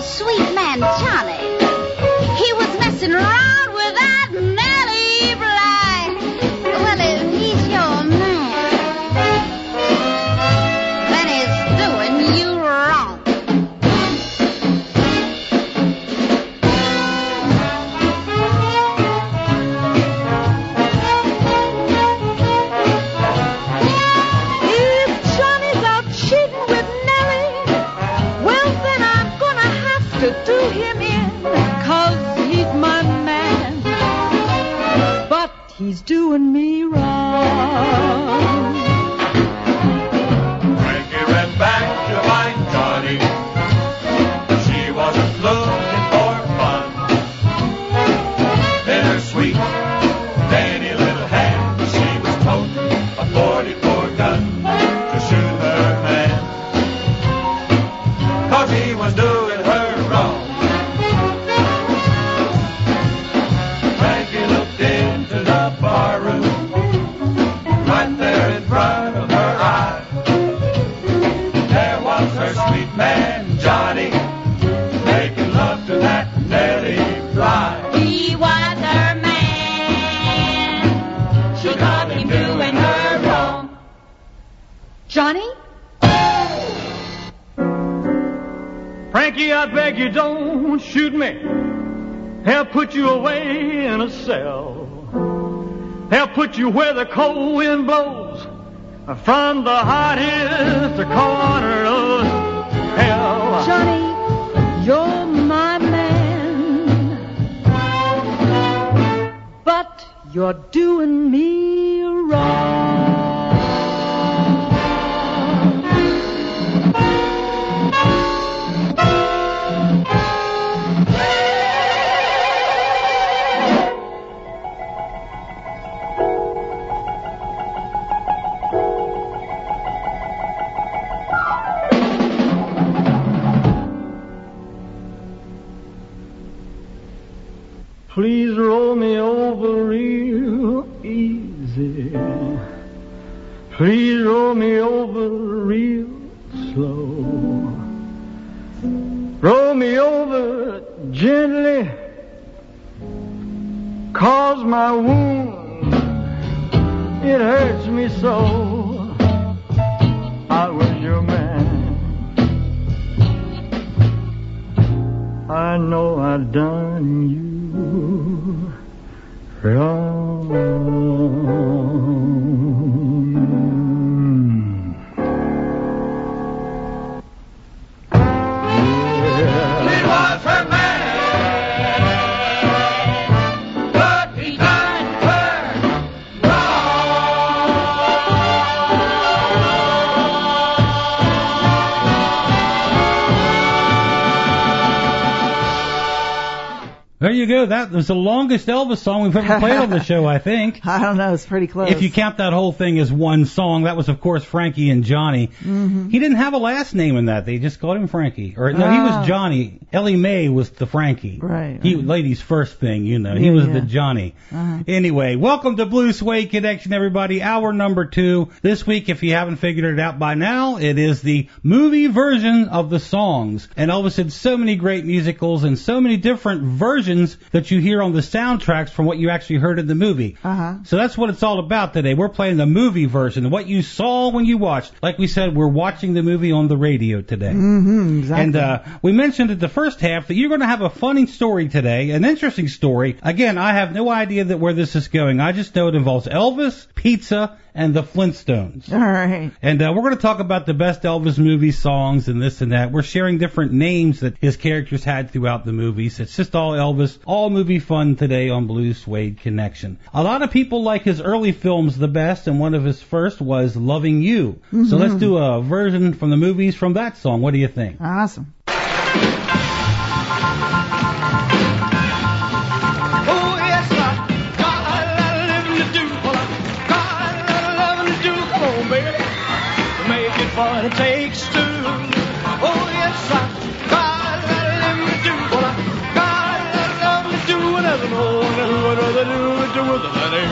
B: sweet man Johnny. He was messing around with that Nellie Bly. Well, if he's your man, then he's doing you wrong.
K: If Johnny's out cheating with Nellie, well, then I'm gonna have to do him in, 'cause he's my man. But he's doing me wrong.
D: Frankie ran back to find Johnny. She wasn't looking for fun. In her sweet, dainty little hand, she was toting a 44 gun to shoot her man. 'Cause he was doing her wrong. Frankie looked into the bar room, right there in front of her eye. There was her sweet man, Johnny, making love to that Nellie Bly.
B: He was her man. She caught him doing her wrong.
K: Johnny?
I: Frankie, I beg you, don't shoot me. They'll put you away in a cell. They'll put you where the cold wind blows, from the hottest corner of hell.
K: Johnny, you're my man. But you're doing me wrong.
I: Please roll me over real easy. Please roll me over real slow. Roll me over gently, 'cause my wound, it hurts me so. I was your man. I know I've done you wrong.
D: He was her man, but he done her
F: There you go. That was the longest Elvis song we've ever played on the show, I think.
G: I don't know. It's pretty close.
F: If you count that whole thing as one song, that was, of course, Frankie and Johnny.
G: Mm-hmm.
F: He didn't have a last name in that. They just called him Frankie. Or no, he was Johnny. Ellie Mae was the Frankie.
G: Right.
F: He ladies' first thing, you know. He was the Johnny.
G: Uh-huh.
F: Anyway, welcome to Blue Suede Connection, everybody. Hour number 2. This week, if you haven't figured it out by now, it is the movie version of the songs. And Elvis had so many great musicals and so many different versions that you hear on the soundtracks from what you actually heard in the movie.
G: Uh-huh.
F: So that's what it's all about today. We're playing the movie version, what you saw when you watched. Like we said, we're watching the movie on the radio today.
G: Mm-hmm, exactly.
F: And we mentioned at the first half that you're going to have a funny story today, an interesting story. Again, I have no idea where this is going. I just know it involves Elvis, pizza, and the Flintstones.
G: All right.
F: And we're going to talk about the best Elvis movie songs and this and that. We're sharing different names that his characters had throughout the movies. It's just all Elvis, all movie fun today on Blue Suede Connection. A lot of people like his early films the best, and one of his first was Loving You.
G: Mm-hmm.
F: So let's do a version from the movies from that song. What do you think?
G: Awesome.
I: What it takes to, oh yes, I got a lot of living to do. Well, I got a lot of loving to do, and I don't know what other do with the money.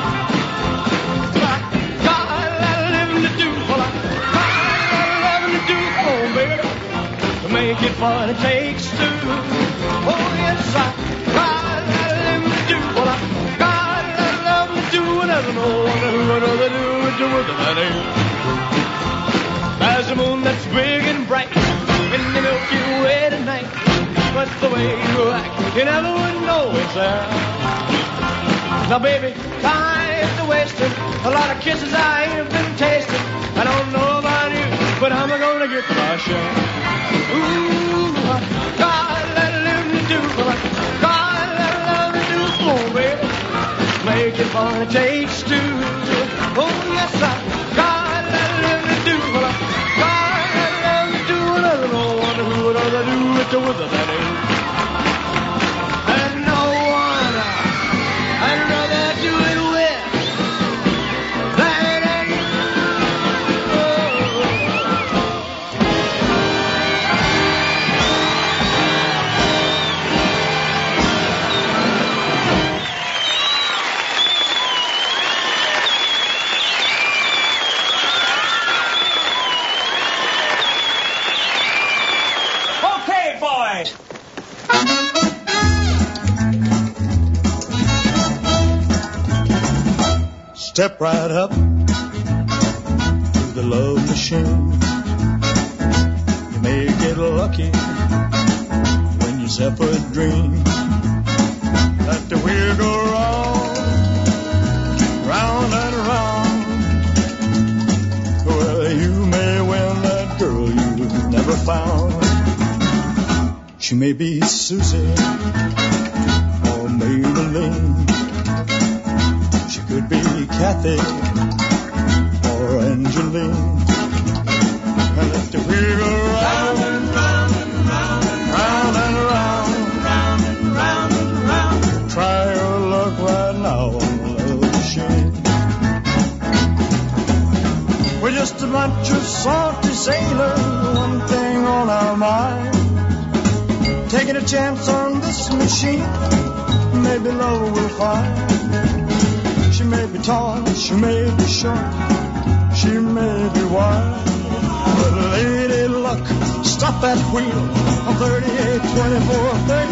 I: I got a lot of living to do. Well, I got a lot of loving to do. Come on, baby, to make it fun, it takes two. Oh, yes, I got a lot to do. Well, I got a lot to do, and I don't know what to do with that is. There's a moon that's big and bright in the Milky Way tonight. But the way you act, you never would know it's there. Now, baby, time's a wasting. A lot of kisses I have been tasting. I don't know about you, but I'm gonna get my share. Ooh, I got a little to do. I got a little to do. Oh, baby, make it fun, it takes two. Oh, yes, I got a little to do. I got a little to do. And I don't know what to do with that is. And no one I'd rather do it with than you.
L: Okay, boys.
I: Step right up to the love machine. You may get lucky when you zap a dream. Let the wheel go round, round and round. Well, you may win that girl you never found. She may be Susie or Maybelline. She could be Kathy or Angeline. And let the wheel go round and round and round and round and round, round and round and round. Try your luck right now on the love machine. We're just a bunch of salty sailors, one thing on our mind. Taking a chance on this machine, maybe love will find. She may be tall, she may be short, she may be wide. But lady luck, stop that wheel on 38, 24,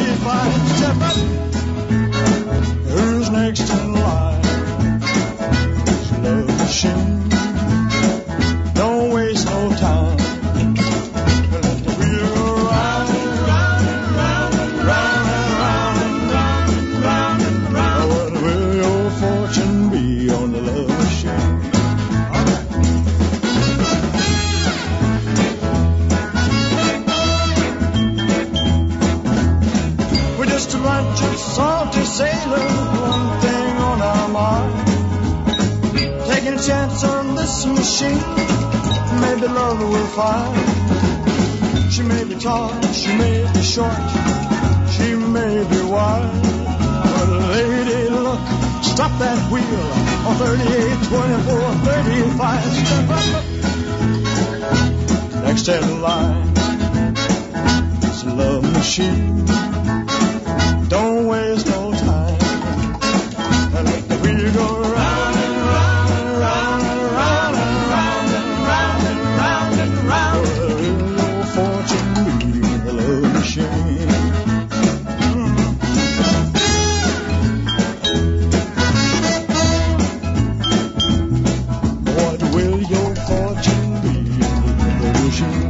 I: 35. Step up. Who's next in line? It's a love machine. Don't waste no time. Let the wheel go round and round and round and round and round and round and round and round. What will your fortune be on the love machine? We're just a bunch of salty sailors, one thing on our mind. Taking a chance on this machine, maybe love will find. She may be tall, she may be short, she may be wide. But lady luck, stop that wheel on 38, 24, 35. Step up. Next in line, it's a love machine. Don't waste no time. And let the wheel go round and round and round and round and round and round and round and round. What will your fortune be in the love machine? What will your fortune be in the love machine?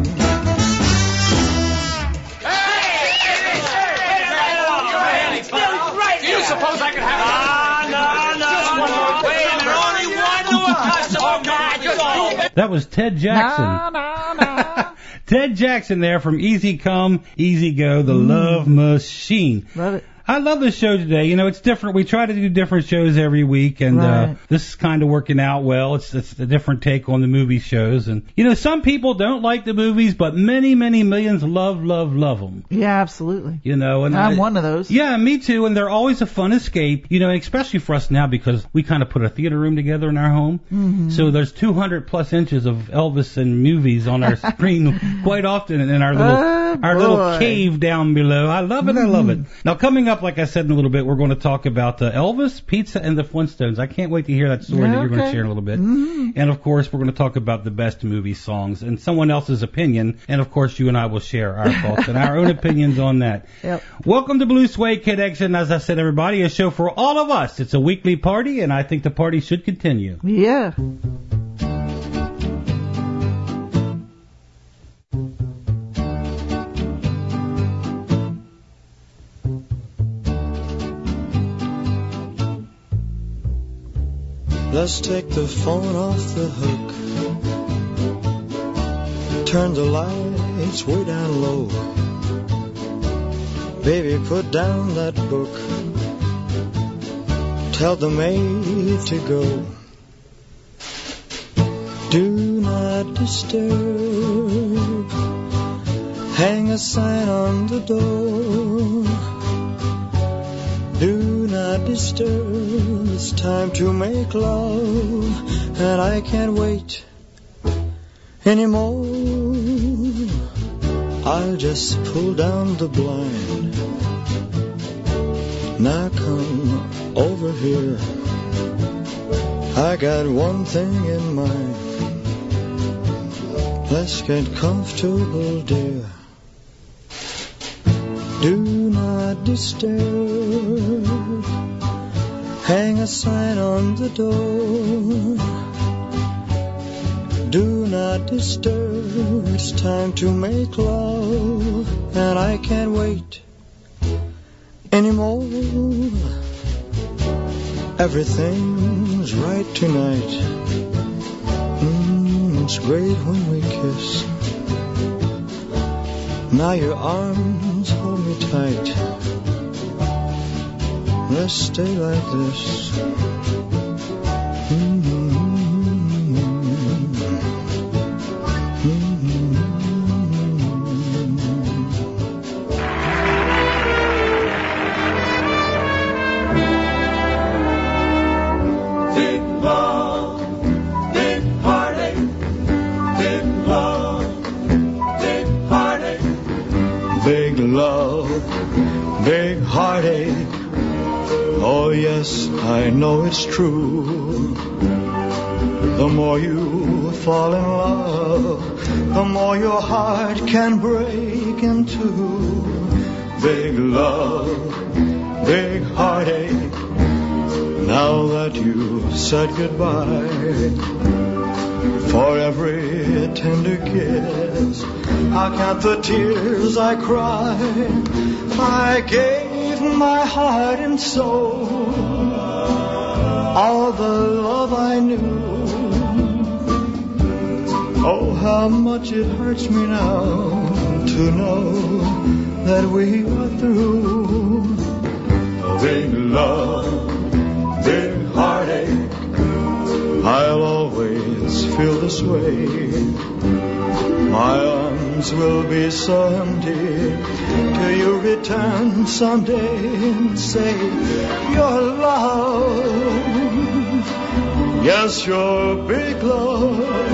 L: Do you suppose I could have
F: That was Ted Jackson. Ted Jackson there from Easy Come, Easy Go, the Love Machine.
G: Love it.
F: I love this show today. You know, it's different. We try to do different shows every week, and
G: Right.
F: this is kind of working out well. It's a different take on the movie shows. And, you know, some people don't like the movies, but many, many millions love them.
G: Yeah, absolutely.
F: You know, and
G: I'm one of those.
F: Yeah, me too. And they're always a fun escape, you know, especially for us now because we kind of put a theater room together in our home.
G: Mhm.
F: So there's 200 plus inches of Elvis and movies on our screen quite often in our little our little cave down below. I love it. I love it. Now, coming up, like I said in a little bit, we're going to talk about Elvis, Pizza, and the Flintstones. I can't wait to hear that story that you're going to share in a little bit. And, of course, we're going to talk about the best movie songs and someone else's opinion. And, of course, you and I will share our thoughts and our own opinions on that.
G: Yep.
F: Welcome to Blue Suede Connection. As I said, everybody, a show for all of us. It's a weekly party, and I think the party should continue.
G: Yeah.
I: Let's take the phone off the hook. Turn the lights way down low. Baby, put down that book. Tell the maid to go. Do not disturb. Hang a sign on the door. Do not disturb. It's time to make love, and I can't wait anymore. I'll just pull down the blind. Now come over here. I got one thing in mind. Let's get comfortable, dear. Do not disturb. Hang a sign on the door. Do not disturb. It's time to make love, and I can't wait anymore. Everything's right tonight. It's great when we kiss. Now your arms hold me tight. Let's stay like this.
H: Big love, big heartache. Big love, big heartache.
I: Big love, big heartache. Oh yes, I know it's true. The more you fall in love, the more your heart can break in two. Big love, big heartache. Now that you've said goodbye, for every tender kiss, I count the tears I cry. I gave my heart and soul, all the love I knew. Oh, how much it hurts me now to know that we are through. Big love, big heartache. I'll always feel this way. My arms will be so empty till you return someday and say your love, yes, your big love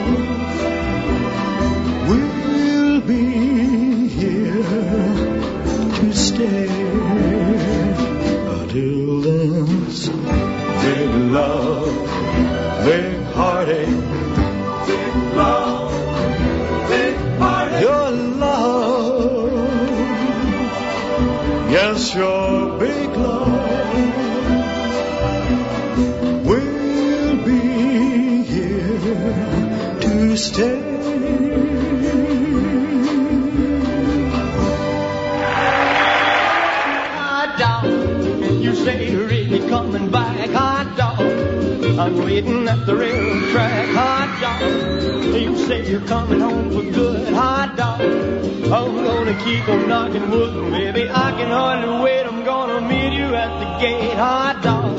I: will be here to stay. Until then, big love, big heartache. Big love, big heartache. Your love, yes, your big love will be here to stay.
H: Hot dog, you say you're really coming back. Hot dog, I'm waiting at the railroad track. Hot dog, you say you're coming home for good. Hot dog, I'm gonna keep on knocking wood. Baby, I can hardly wait. I'm gonna meet you at the gate. Hot dog,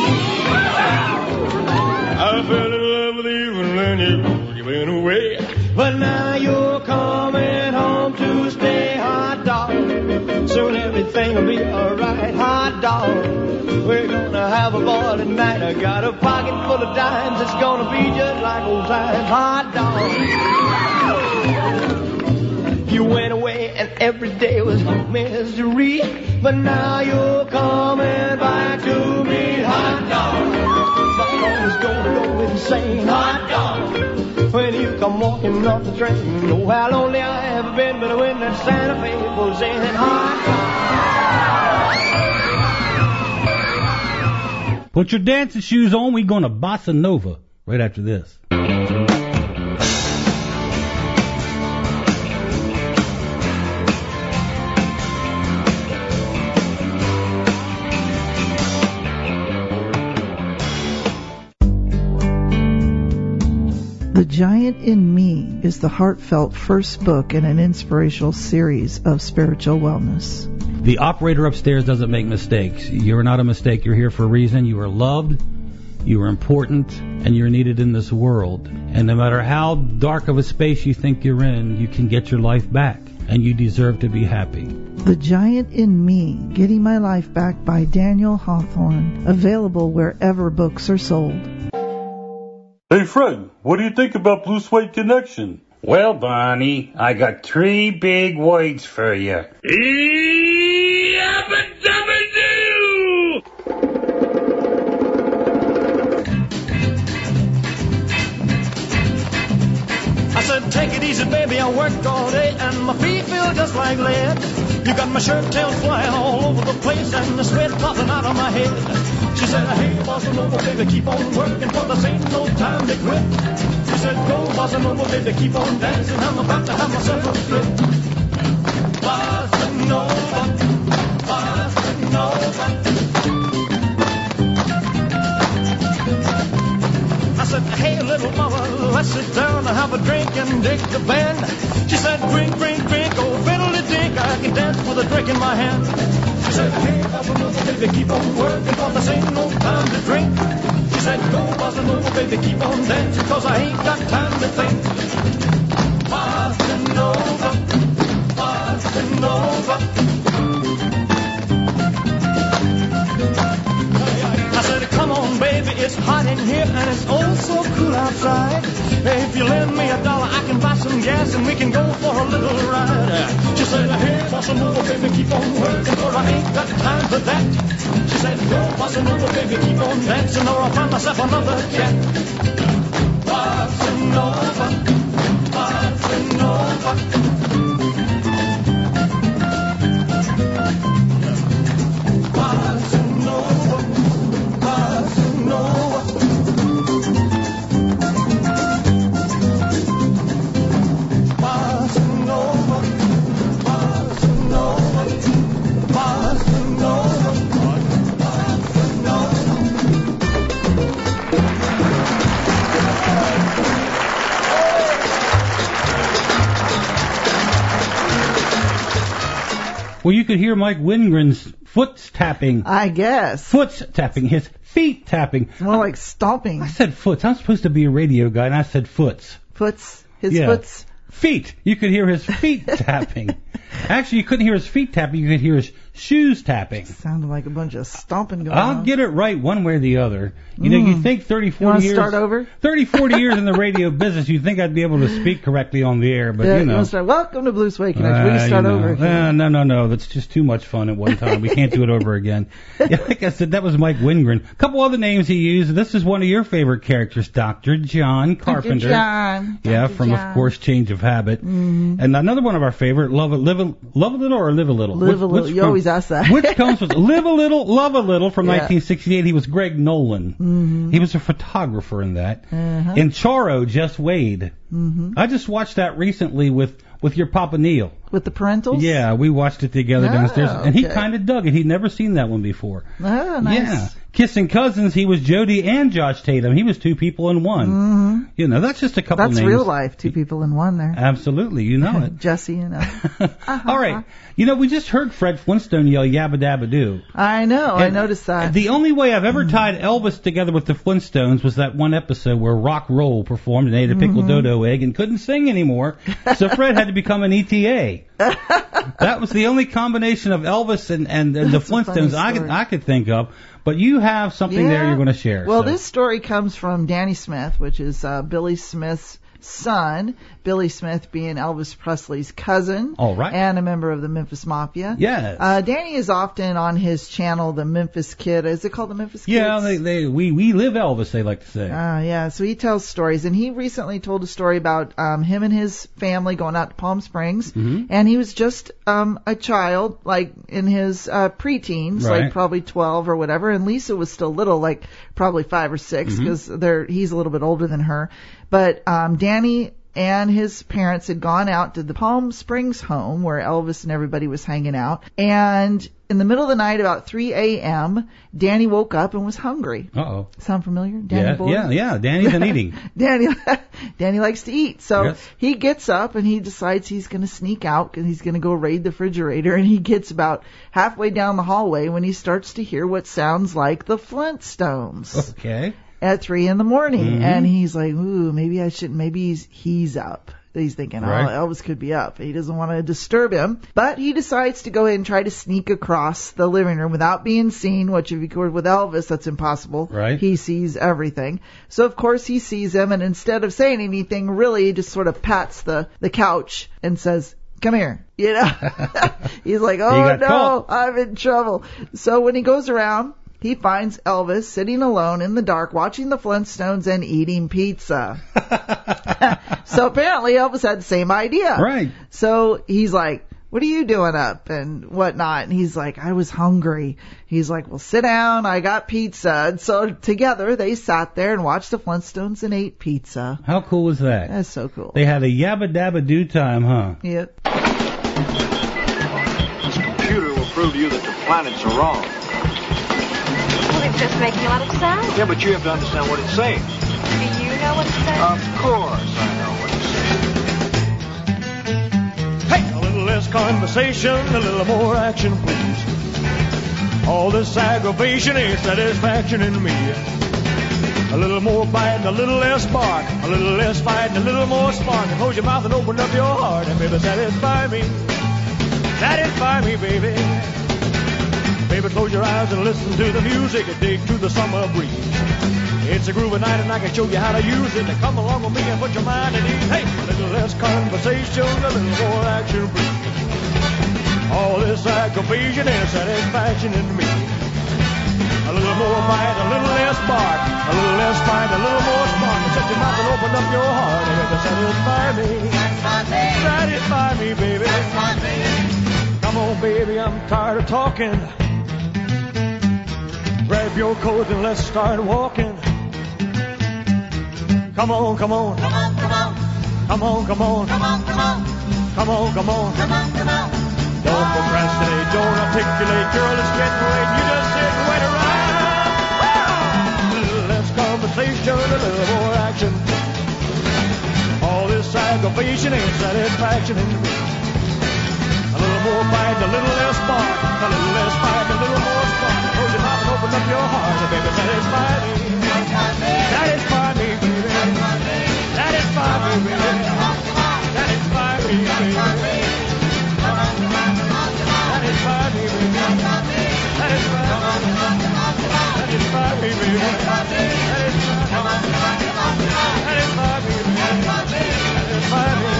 H: I fell in love with you when you went away. But now you're coming home to stay. Hot dog, soon everything will be alright. Hot dog, we're gonna have a ball tonight. I got a pocket full of dimes. It's gonna be just like old times. Hot dog, you went away every day was misery. But now you're coming back to me, hot dog. My body's gonna go insane, hot dog. When you come walking off the train, you know how lonely I have been, but when that Santa Fe pulls in, hot dog.
F: Put your dancing shoes on. We're going to Bossa Nova right after this.
G: The Giant in Me is the heartfelt first book in an inspirational series of spiritual wellness.
F: The operator upstairs doesn't make mistakes. You're not a mistake. You're here for a reason. You are loved, you are important, and you're needed in this world. And no matter how dark of a space you think you're in, you can get your life back, and you deserve to be happy.
G: The Giant in Me, Getting My Life Back by Daniel Hawthorne, available wherever books are sold.
A: Hey Fred, what do you think about Blue Suede Connection?
V: Well, Barney, I got 3 big words for you.
I: I said, take it easy, baby, I worked all day and my feet feel just like lead. You got my shirt tails flying all over the place and the sweat popping out of my head. She said, hey, Bossa Nova, baby, keep on working, for this ain't no time to quit. She said, go, Bossa Nova, baby, keep on dancing, I'm about to have myself a flip. Bossa Nova, Bossa Nova. I said, hey, little mama, let's sit down and have a drink and dig the band. She said, drink, drink, drink, oh, fiddle-de-dink, I can dance with a drink in my hand. She said, hey, Bossa Nova, baby, keep on working, for this ain't no time to drink. She said, go, Bossa Nova, baby, keep on dancing, cause I ain't got time to think. Bossa Nova, Bossa Nova. I said, come on, baby, it's hot in here and it's oh so cool outside. Hey, if you lend me $1, I can buy some gas and we can go for a little ride. She said, hey, Bossa Nova, baby, keep on working, for I ain't got time for that. She said, go, Bossa Nova, baby, keep on dancing, or I'll find myself another cat. Bossa Nova, Bossa Nova.
F: Well, you could hear Mike Wingren's foot tapping.
G: I guess.
F: Foot tapping, his feet tapping.
G: It's more like stomping.
F: I said foots. I'm supposed to be a radio guy, and I said foots.
G: Foots? His
F: yeah.
G: foots?
F: Feet. You could hear his feet tapping. Actually, you couldn't hear his feet tapping. You could hear his shoes tapping.
G: Sounded like a bunch of stomping going on.
F: I'll get it right one way or the other. You know, you think 30, 40 years...
G: start over?
F: 30, 40 years in the radio business, you'd think I'd be able to speak correctly on the air, but
G: yeah,
F: you know...
G: Welcome to Blue Suede Connection. We can start over again.
F: No. That's just too much fun at one time. We can't do it over again. Yeah, like I said, that was Mike Wingren. A couple other names he used. This is one of your favorite characters, Dr. John Carpenter.
G: Dr. John.
F: Yeah, from, of course, Change of Habit.
G: Mm-hmm.
F: And another one of our favorite, Live a Little or Live a Little?
G: Live a Little. You always ask that.
F: Which comes with Live a Little, Love a Little from 1968. He was Greg Nolan.
G: Mm-hmm.
F: He was a photographer in that.
G: Uh-huh.
F: In Charo, Just Wade.
G: Mm-hmm.
F: I just watched that recently with your Papa Neil.
G: With the Parentals?
F: Yeah, we watched it together downstairs.
G: Okay.
F: And he kind of dug it. He'd never seen that one before.
G: Oh, nice.
F: Yeah. Kissing Cousins, he was Jody and Josh Tatum. He was two people in one.
G: Mm-hmm.
F: You know, that's just a couple names.
G: That's real life, two people in one there.
F: Absolutely, you know it.
G: Jesse and
F: All right. You know, we just heard Fred Flintstone yell Yabba Dabba Doo.
G: I know, I noticed that.
F: The only way I've ever tied Elvis together with the Flintstones was that one episode where Rock Roll performed and ate a pickled dodo egg and couldn't sing anymore, so Fred had to become an ETA. That was the only combination of Elvis and the Flintstones I could think of. But you have something there you're going to share.
G: Well, this story comes from Danny Smith, which is Billy Smith's son, Billy Smith being Elvis Presley's cousin.
F: All right.
G: And a member of the Memphis Mafia.
F: Yes.
G: Danny is often on his channel, the Memphis Kid. Is it called the Memphis Kid?
F: Yeah, we live Elvis, they like to say.
G: Yeah, so he tells stories, and he recently told a story about him and his family going out to Palm Springs, and he was just a child, like in his preteens,
F: Right.
G: like probably 12 or whatever, and Lisa was still little, like probably 5 or 6, because he's a little bit older than her. But Danny and his parents had gone out to the Palm Springs home where Elvis and everybody was hanging out, and in the middle of the night, about 3 a.m., Danny woke up and was hungry.
F: Uh-oh.
G: Sound familiar? Danny boy?
F: Yeah. Danny's an eating.
G: Danny likes to eat. So
F: Yes.
G: he gets up and he decides he's going to sneak out and he's going to go raid the refrigerator. And he gets about halfway down the hallway when he starts to hear what sounds like the Flintstones.
F: Okay.
G: At 3 a.m. And he's like, ooh, maybe I shouldn't. Maybe he's up. He's thinking,
F: Right.
G: Elvis could be up. He doesn't want to disturb him. But he decides to go ahead and try to sneak across the living room without being seen, which if you record with Elvis, that's impossible.
F: Right.
G: He sees everything. So, of course, he sees him, and instead of saying anything, really, he just sort of pats the couch and says, come here. You know? He's like, oh,
F: got
G: no,
F: caught.
G: I'm in trouble. So when he goes around, he finds Elvis sitting alone in the dark watching the Flintstones and eating pizza. So apparently Elvis had the same idea.
F: Right.
G: So he's like, what are you doing up and whatnot? And he's like, I was hungry. He's like, well, sit down. I got pizza. And so together they sat there and watched the Flintstones and ate pizza.
F: How cool was that?
G: That's so cool.
F: They had a yabba dabba do time, huh?
G: Yep.
L: This computer will prove to you that the planets are wrong.
E: Well, it's just making a lot of sound.
L: Yeah, but you have to understand what it's saying.
E: Do you know what it's saying?
L: Of course I know what it's saying.
I: Hey, a little less conversation, a little more action, please. All this aggravation ain't satisfaction in me. A little more bite, a little less bark, a little less fight, a little more spark. Close your mouth and open up your heart, and baby, satisfy me. Satisfy me, baby. Baby, close your eyes and listen to the music and dig to the summer breeze. It's a groovy night and I can show you how to use it. Come along with me and put your mind at ease. Hey, a little less conversation, a little more action, please. All this aggravation and satisfaction in me. A little more bite, a little less bark, a little less fight, a little more spark. Shut your mouth and open up your heart and baby, satisfy me. Satisfy me, baby. Come on, baby, I'm tired of talking. Grab your coat and let's start walking. Come on, come on. Come on, come on. Come on, come on. Come on, come on. Come on, come on. Come on, come on. Don't procrastinate, don't articulate, girl, it's getting late. You just sit and wait around. A little less conversation, a little more action. All this aggravation ain't satisfaction in me. A little more bite, a little less bark, a little less fight, a little more spark. Close your mouth and open up your heart, and baby, satisfy me. Satisfy me, baby. Satisfy me, baby. Satisfy me, baby. Satisfy me, baby. Satisfy me, baby. Satisfy me, baby. Satisfy me, baby. Satisfy me.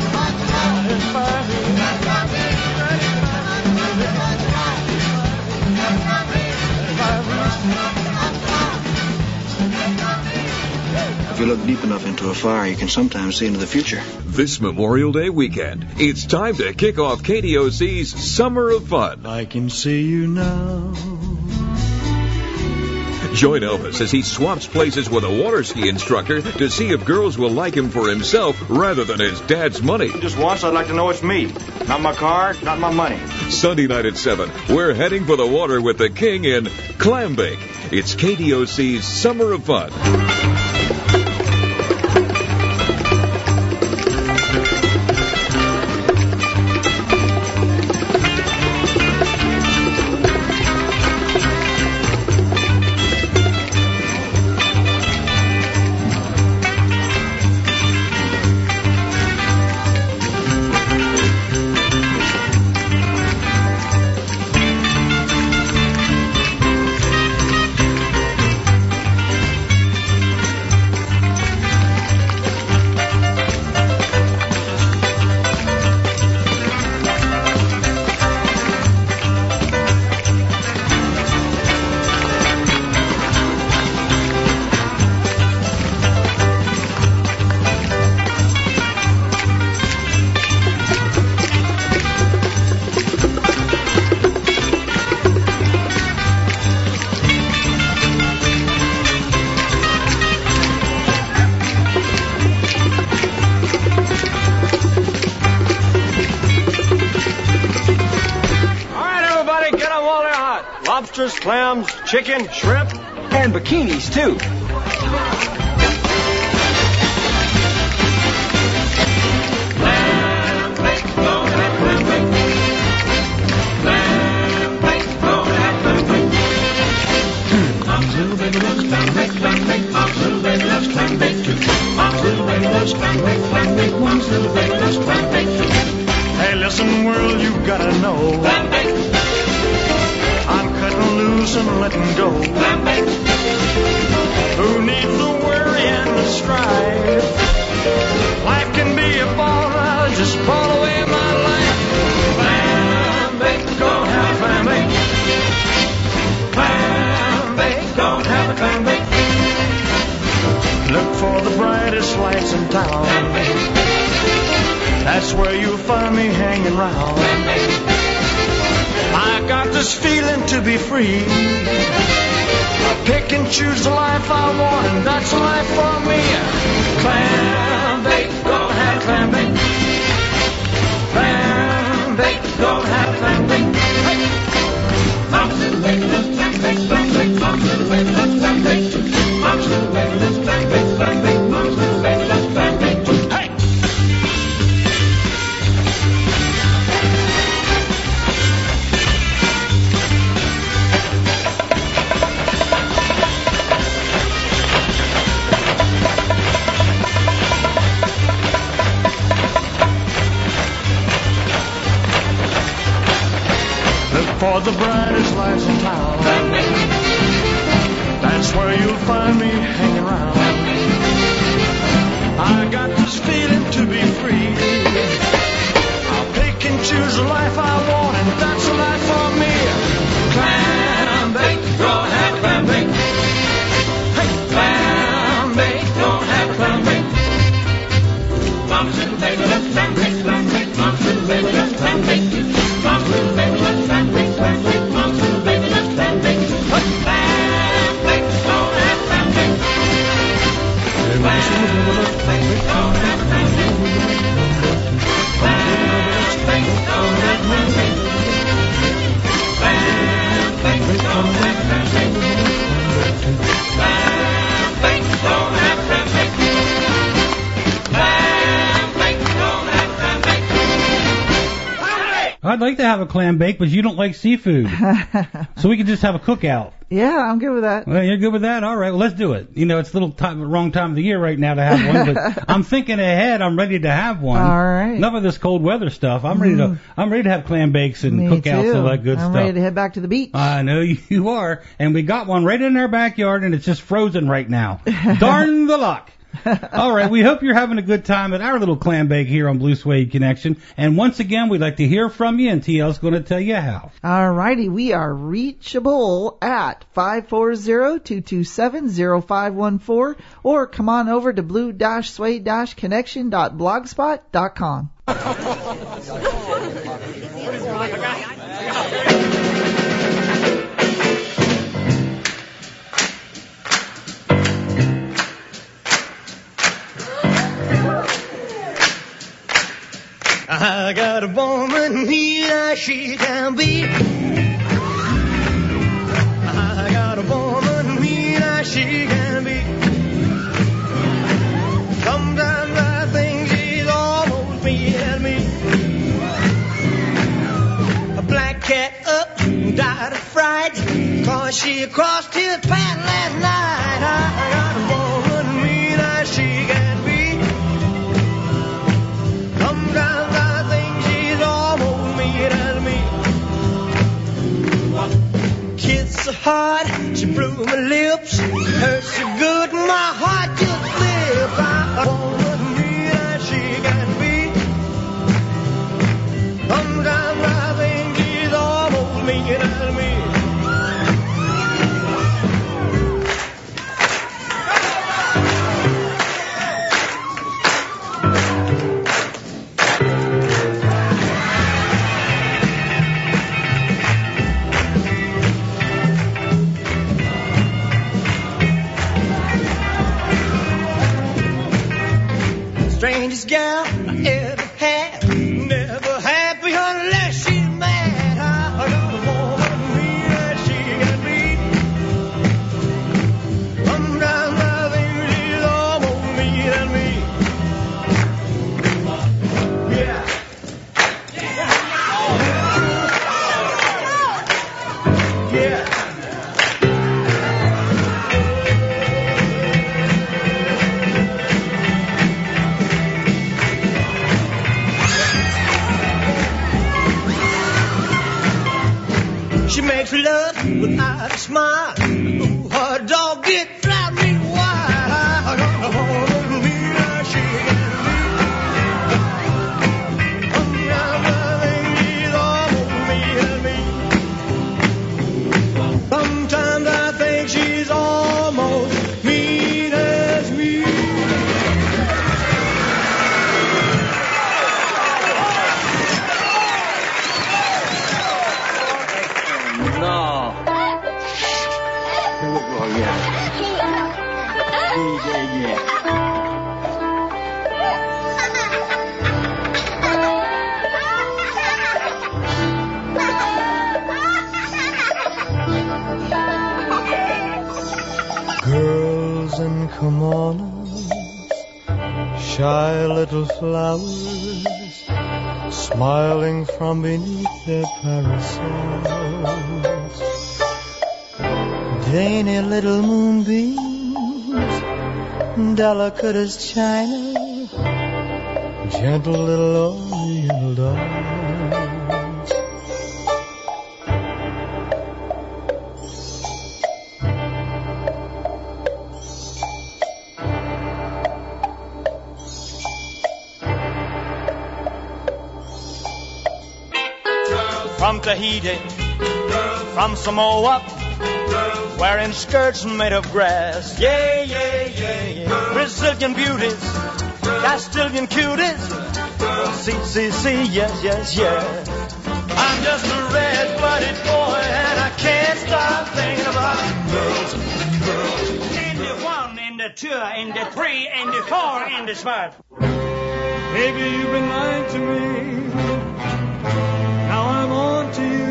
P: If you look deep enough into a fire, you can sometimes see into the future.
M: This Memorial Day weekend, it's time to kick off KDOC's Summer of Fun.
I: I can see you now.
M: Join Elvis as he swaps places with a water ski instructor to see if girls will like him for himself rather than his dad's money.
L: Just once, I'd like to know it's me. Not my car, not my money.
M: Sunday night at 7, we're heading for the water with the king in Clambake. It's KDOC's Summer of Fun.
L: Oysters, clams, chicken, shrimp, and bikinis, too.
I: Hey, listen, world, you gotta know. I'm cutting loose and letting go. Who needs the worry and the strife? Life can be a ball, I'll just ball away my life. Clam bake, gonna have a clam bake. Clam bake, gonna have a clam bake. Look for the brightest lights in town. That's where you'll find me hanging round. I got this feeling to be free. I pick and choose the life I want, and that's a life for me. Clam bake, gonna have clam bake. Clam bake, gonna have clam bake. Hey! Mom's little baby loves clam bake, clam bake. Mom's little baby loves clam bake. Mom's little baby loves clam bake, clam bake. Mom's little baby loves clam bake. Hey! For the brightest lights in town. That's where you'll find me hanging around. I got this feeling to be free. I'll pick and choose the life I want, and that's a life for me. Clam bake, gonna have a clam bake. Hey, clam bake, gonna have a clam bake. Mom's little baby loves clam bake, clam bake. Mom's little baby loves clam bake. Mom's little baby loves clam bake. Mom's little baby loves clam bake. Clam bake, gonna have clam bake. Clam bake, gonna have clam bake. Clam bake, gonna have clam bake. Clam bake, gonna have clam bake. Clam bake, gonna have clam bake. Clam bake, gonna have clam bake.
F: I'd like to have a clam bake, but you don't like seafood. So we could just have a cookout.
G: Yeah, I'm good with that.
F: Well, you're good with that? All right, well, let's do it. You know, it's a little wrong time of the year right now to have one, but I'm thinking ahead. I'm ready to have one.
G: All right.
F: Enough of this cold weather stuff. I'm ready to have clam bakes and
G: Me
F: cookouts
G: too.
F: and all that good
G: I'm
F: stuff.
G: ready to head back to the beach.
F: I know you are. And we got one right in our backyard, and it's just frozen right now. Darn the luck. All right, we hope you're having a good time at our little clam bake here on Blue Suede Connection. And once again, we'd like to hear from you, and TL's going to tell you how.
G: All righty, we are reachable at 540-227-0514, or come on over to blue-suede-connection.blogspot.com.
H: I got a woman here, she can be. I got a woman here, she can be. Sometimes I think she's almost me and me. A black cat up, died of fright, 'cause she crossed his path last night. I got a woman here, she can be. Sometimes I think she's almost mean as me. Kiss so hard, she blew my lips. Hurt so good, my heart just slipped. I woman mean as she can be. Sometimes I think she's almost mean as me. Strangest gal I ever had, never happy unless she's mad. I got a woman mean as she can makes love without a smile. Ooh, her dog get drive me wild. Oh, me, she can be. Sometimes I think she's almost mean as me.
L: No. Oh, yeah.
I: Girls and kimonos, shy little flowers, smiling from beneath their parasols. Dainty little moonbeams, delicate as china, gentle little oriental dolls. From Tahiti, from Samoa, wearing skirts made of grass. Yeah, yeah, yeah, yeah. Brazilian beauties, Castilian cuties. C, yes, yes, yes. I'm just a red-blooded boy, and I can't stop thinking about girls.
V: In the 1, in the 2, in the 3, in the 4, in the 5.
I: Maybe you've been lying to me. Now I'm on to you.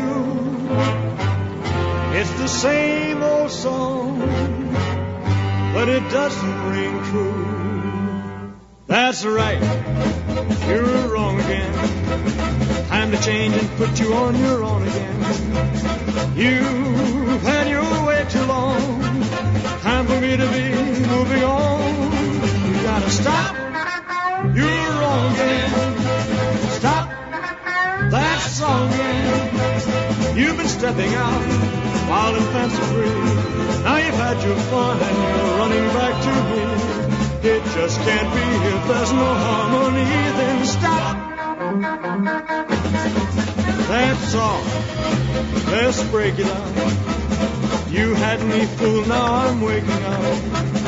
I: It's the same old song, but it doesn't ring true. That's right, you're wrong again. Time to change and put you on your own again. You've had your way too long. Time for me to be moving on. You gotta stop, you're wrong again. Stop that song again. You've been stepping out wild and fancy free. Now you've had your fun and you're running back to me. It just can't be if there's no harmony. Then stop that song. Let's break it up. You had me fooled, now I'm waking up.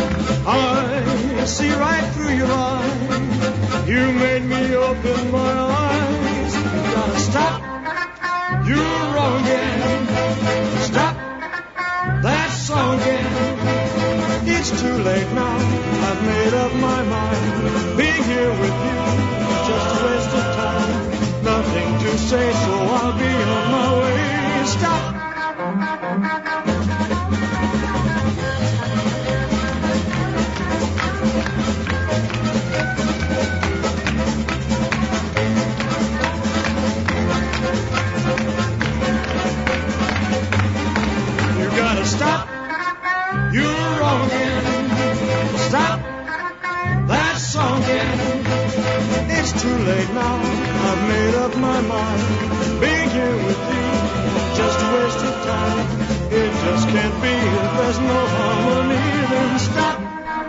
I: I see right through your eyes. You made me open my eyes. You gotta stop. You're wrong again. Stop that song again. It's too late now. I've made up my mind. Being here with you is just a waste of time. Nothing to say, so I'll be on my way. Stop. Stop, you're wrong again. Stop that song again. It's too late now, I've made up my mind. Being here with you, just a waste of time. It just can't be if there's no harmony. Then stop.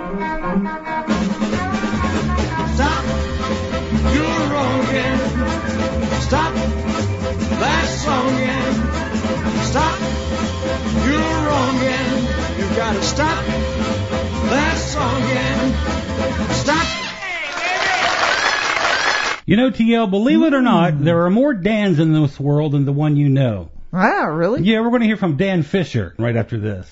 I: Stop, you're wrong again. Stop that song again. Stop. You're wrong again. You gotta stop that song again. Stop.
F: You know, TL, believe it or not, there are more Dans in this world than the one you know.
G: Wow, really?
F: Yeah, we're going to hear from Dan Fisher right after this.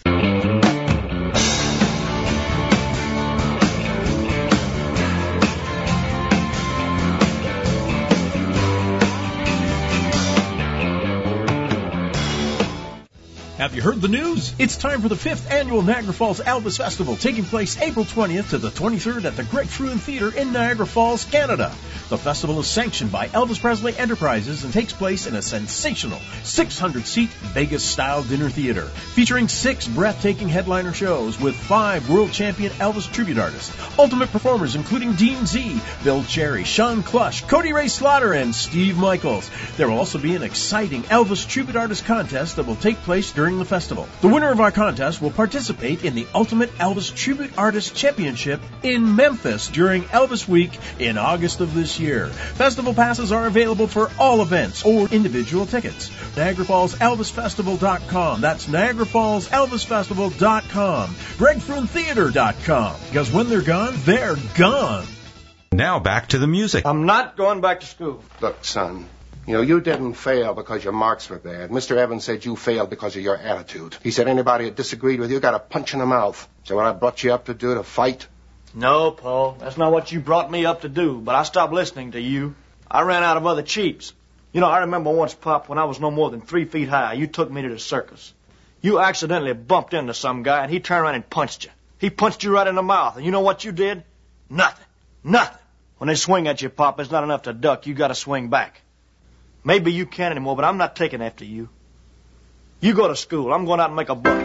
J: Have you heard the news? It's time for the 5th annual Niagara Falls Elvis Festival, taking place April 20th to the 23rd at the Greg Frewin Theatre in Niagara Falls, Canada. The festival is sanctioned by Elvis Presley Enterprises and takes place in a sensational 600-seat Vegas-style dinner theater, featuring 6 breathtaking headliner shows with 5 world champion Elvis tribute artists, ultimate performers including Dean Z, Bill Cherry, Sean Clush, Cody Ray Slaughter, and Steve Michaels. There will also be an exciting Elvis tribute artist contest that will take place during the festival. The winner of our contest will participate in the Ultimate Elvis Tribute Artist Championship in Memphis during Elvis Week in August of this year. Festival passes are available for all events or individual tickets. NiagaraFallsElvisFestival.com. That's NiagaraFallsElvisFestival.com. GregFrewinTheater.com. Because when they're gone, they're gone.
N: Now back to the music.
L: I'm not going back to school.
W: Look, son, you didn't fail because your marks were bad. Mr. Evans said you failed because of your attitude. He said anybody that disagreed with you got a punch in the mouth. So what I brought you up to do, to fight?
L: No, Paul, that's not what you brought me up to do, but I stopped listening to you. I ran out of other cheats. I remember once, Pop, when I was no more than 3 feet high, you took me to the circus. You accidentally bumped into some guy, and he turned around and punched you. He punched you right in the mouth, and you know what you did? Nothing. When they swing at you, Pop, it's not enough to duck. You got to swing back. Maybe you can't anymore, but I'm not taking after you. You go to school. I'm going out and make a buck.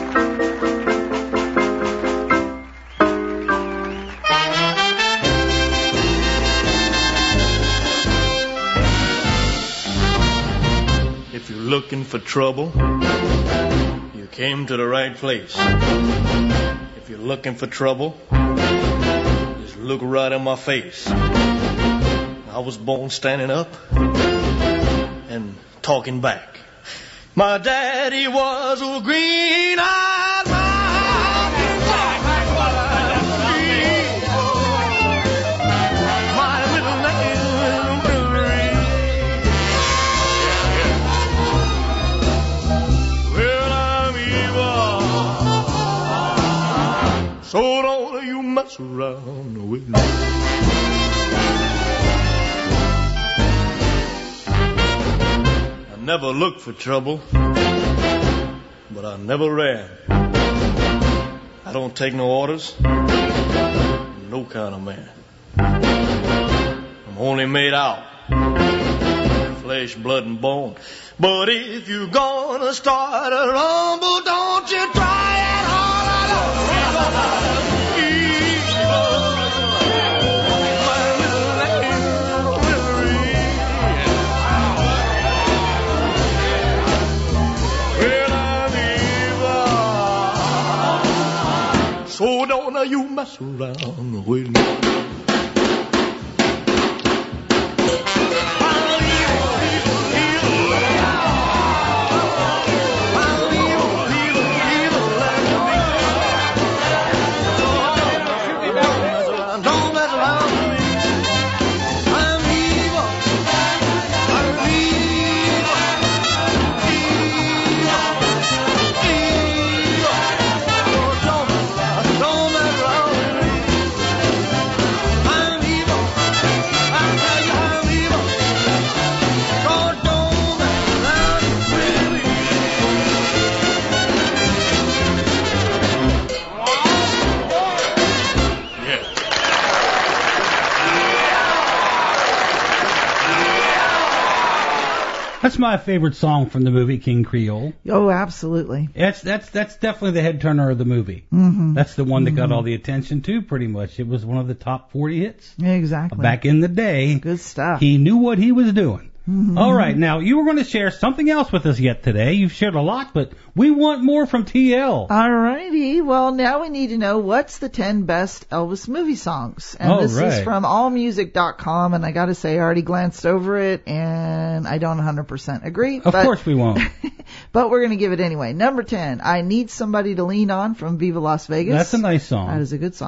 L: If you're looking for trouble, you came to the right place. If you're looking for trouble, just look right in my face. I was born standing up and talking back. My daddy was a green-eyed mountain black. My little name is Willie. Well, I'm evil, so don't you mess around with me. Never looked for trouble, but I never ran. I don't take no orders, no kind of man. I'm only made out flesh, blood, and bone. But if you're gonna start a rumble, don't you try it hard. So don't you mess around with me.
F: That's my favorite song from the movie King Creole.
G: Oh, absolutely.
F: That's definitely the head turner of the movie.
G: Mm-hmm.
F: That's the one that got all the attention too, pretty much. It was one of the top 40 hits.
G: Exactly.
F: Back in the day.
G: Good stuff.
F: He knew what he was doing.
G: Mm-hmm.
F: All right, now you were going to share something else with us yet today. You've shared a lot, but we want more from TL.
G: All righty. Well, now we need to know what's the 10 best Elvis movie songs. And this is from allmusic.com, and I got to say, I already glanced over it, and I don't 100% agree.
F: Of course we won't.
G: But we're going to give it anyway. Number 10, I Need Somebody to Lean On from Viva Las Vegas.
F: That's a nice song.
G: That is a good song.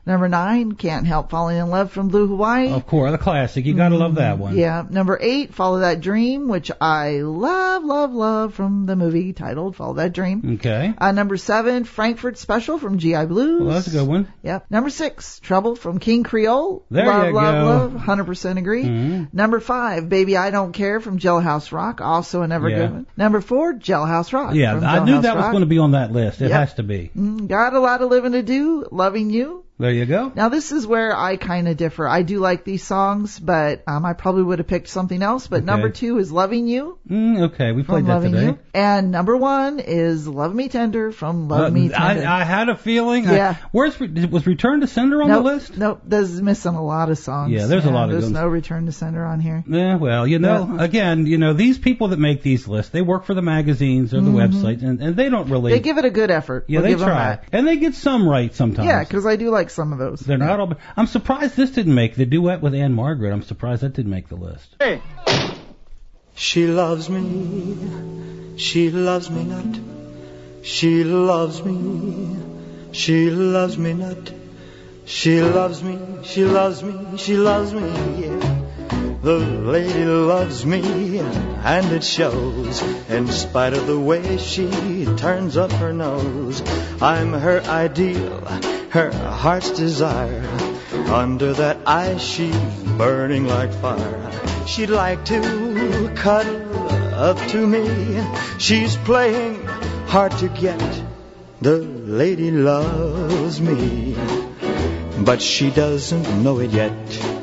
G: Number 9, Can't Help Falling in Love from Blue Hawaii.
F: Of course, the classic. You gotta love that one.
G: Yeah. Number 8, Follow That Dream, which I love from the movie titled Follow That Dream.
F: Okay.
G: Number 7, Frankfurt Special from G.I. Blues.
F: Well, that's a good one.
G: Yep. Number 6, Trouble from King Creole.
F: There
G: love,
F: you
G: love,
F: go.
G: love. 100% agree.
F: Mm-hmm.
G: Number 5, Baby I Don't Care from Jailhouse Rock. Also another good one. Number 4, Jailhouse Rock.
F: Yeah, I knew that was going to be on that list. It has to be.
G: Got a Lot of Living to Do. Loving You.
F: There you go.
G: Now, this is where I kind of differ. I do like these songs, but I probably would have picked something else. But number 2 is Loving You.
F: Okay, we played that
G: Loving
F: today.
G: You. And number 1 is Love Me Tender from Love Me Tender.
F: I had a feeling.
G: Yeah.
F: Was Return to Sender on the list?
G: Nope, there's missing a lot of songs.
F: Yeah, there's a lot of
G: There's
F: them.
G: no Return to Sender on here.
F: Yeah, well, again, these people that make these lists, they work for the magazines or the websites, and they don't really...
G: They give it a good effort.
F: Yeah,
G: We'll
F: they
G: give them
F: try.
G: that.
F: And they get some right sometimes.
G: Yeah, because I do like some of those.
F: They're not all... I'm surprised this didn't make the duet with Anne Margaret. I'm surprised that didn't make the list.
P: Hey! She loves me. She loves me not. She loves me. She loves me not. She loves me. She loves me. She loves me. The lady loves me, and it shows. In spite of the way she turns up her nose, I'm her ideal, her heart's desire. Under that ice she's burning like fire. She'd like to cuddle up to me. She's playing hard to get. The lady loves me, but she doesn't know it yet.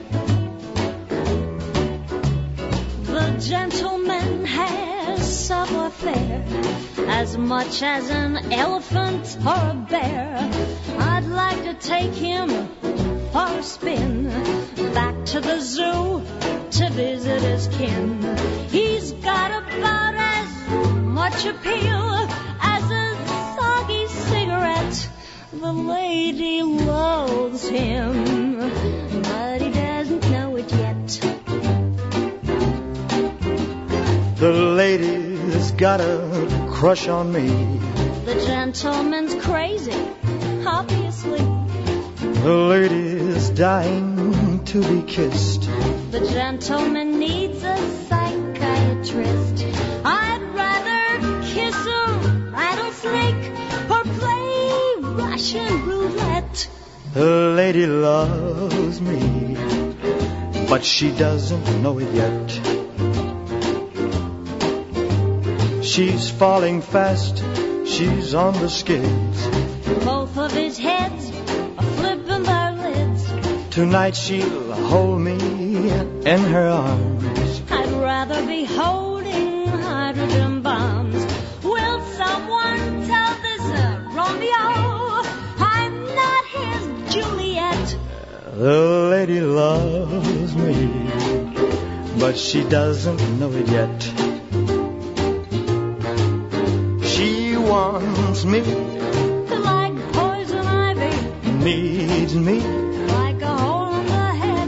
K: The gentleman has savoir-faire as much as an elephant or a bear. I'd like to take him for a spin back to the zoo to visit his kin. He's got about as much appeal as a soggy cigarette. The lady loves him, but he doesn't know it yet.
P: The lady's got a crush on me.
K: The gentleman's crazy, obviously.
P: The lady's dying to be kissed.
K: The gentleman needs a psychiatrist. I'd rather kiss a rattlesnake or play Russian roulette.
P: The lady loves me, but she doesn't know it yet. She's falling fast, she's on the skids.
K: Both of his heads are flipping their lids.
P: Tonight she'll hold me in her arms.
K: I'd rather be holding hydrogen bombs. Will someone tell this Romeo I'm not his Juliet?
P: The lady loves me, but she doesn't know it yet. She wants me,
K: like poison ivy,
P: needs me,
K: like a hole in the head.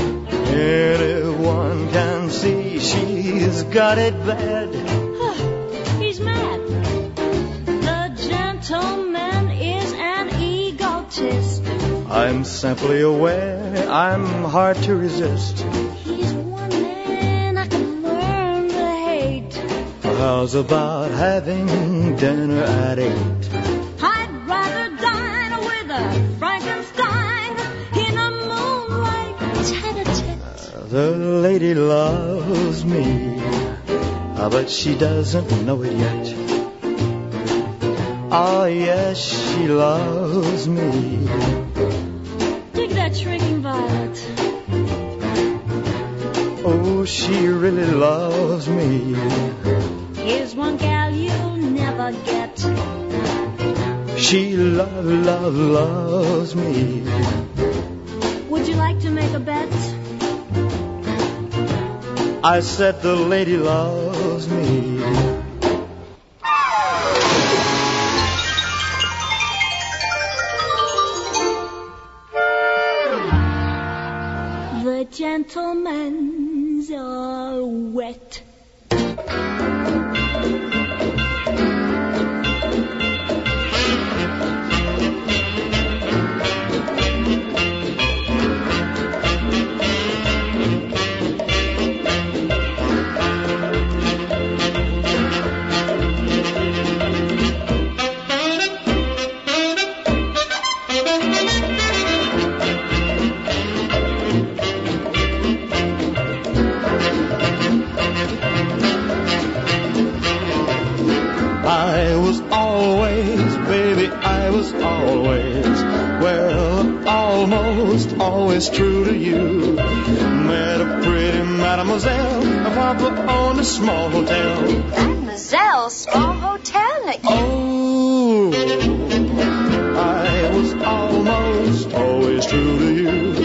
P: Anyone can see she's got it bad.
K: He's mad. The gentleman is an egotist.
P: I'm simply aware I'm hard to resist.
K: He's one man I can learn to hate.
P: How's about having dinner at 8?
K: I'd rather dine with a Frankenstein in a moonlight tete-a-tete.
P: The lady loves me, but she doesn't know it yet. Oh yes, she loves me.
K: Dig that shrinking violet.
P: Oh, she really loves me.
K: Here's one gal you'll never get.
P: She loves me.
K: Would you like to make a bet?
P: I said the lady loves me.
K: The gentlemen's are wet.
P: I was always, baby, I was always, well, almost always true to you. Met a pretty mademoiselle, a papa owned a small hotel.
U: Mademoiselle, small hotel.
P: Oh, I was almost always true to you.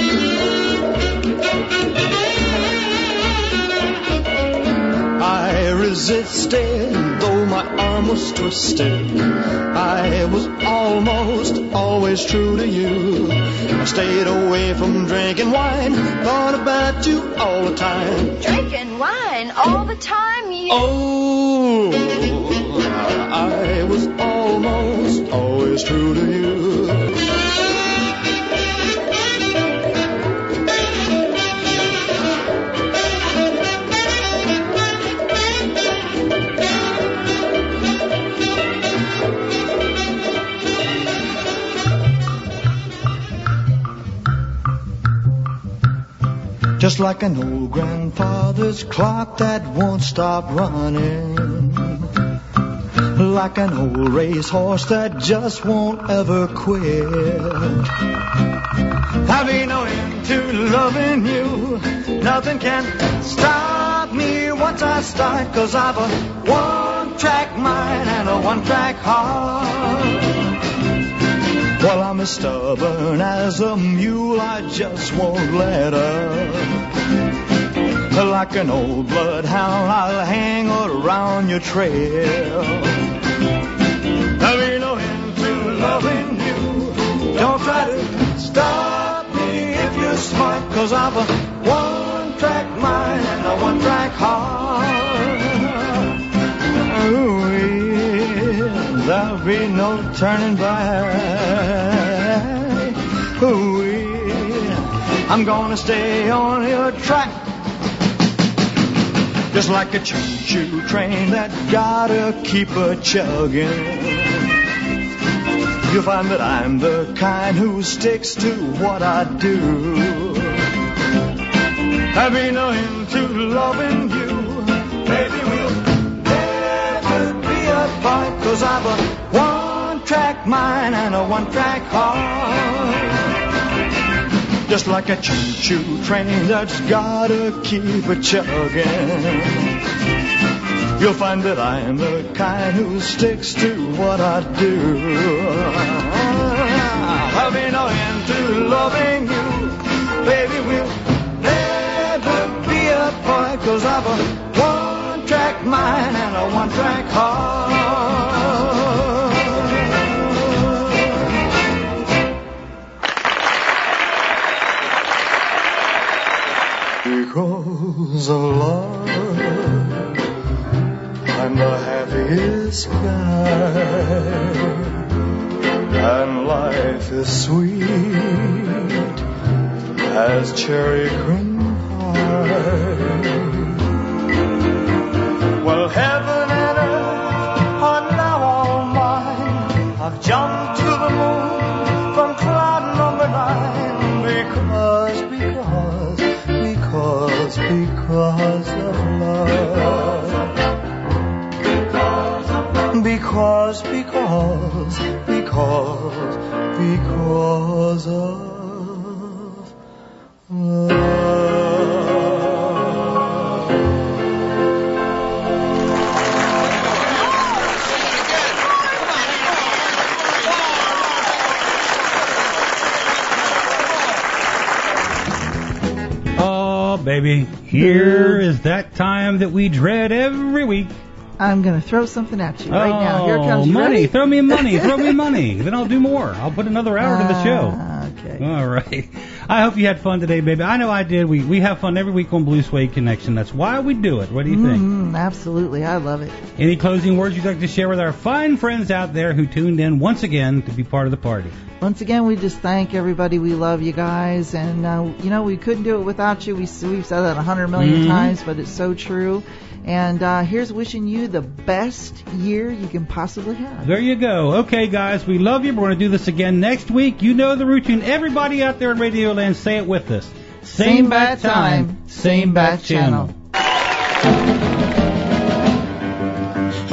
P: I resisted, though my arm was twisted. I was almost always true to you. I stayed away from drinking wine, thought about you all the time.
U: Drinking wine all the time, you...
P: Oh, I was almost always true to you. Just like an old grandfather's clock that won't stop running. Like an old racehorse that just won't ever quit. I've been into loving you. Nothing can stop me once I start. 'Cause I've a one-track mind and a one-track heart. Well, I'm as stubborn as a mule, I just won't let up. Like an old bloodhound, I'll hang around your trail. I'll be no into loving you. Don't try to stop me if you're smart, 'cause I've a one-track mind and a one-track heart. Ooh, yeah, there'll be no turning back. Ooh, yeah, I'm gonna stay on your track. Just like a choo-choo train that gotta keep a chugging. You'll find that I'm the kind who sticks to what I do. I've been into loving you. Baby, we'll never be apart. 'Cause I've a one-track mind and a one-track heart. Just like a choo-choo train that's gotta keep a chugging. You'll find that I'm the kind who sticks to what I do. I've been into loving you. Baby, we'll never be apart. 'Cause I've a one-track mind and a one-track heart. Because of love, I'm the happiest guy, and life is sweet as cherry cream pie. Well, heaven and earth are now all mine. I've jumped to the moon from cloud number 9 because of love. Because of
F: love. Baby, here is that time that we dread every week.
G: I'm going to throw something at you right now. Here it comes. You
F: Money.
G: ready?
F: Throw me money. Throw me money. Then I'll do more. I'll put another hour to the show.
G: Okay.
F: All right. I hope you had fun today, baby. I know I did. We have fun every week on Blue Suede Connection. That's why we do it. What do you think?
G: Absolutely. I love it.
F: Any closing words you'd like to share with our fine friends out there who tuned in once again to be part of the party?
G: Once again, we just thank everybody. We love you guys. And, we couldn't do it without you. We've said that 100 million times, but it's so true. And here's wishing you the best year you can possibly have.
F: There you go. Okay, guys, we love you. We're going to do this again next week. You know the routine. Everybody out there in Radio Land, say it with us.
G: Same bat time, same bat channel.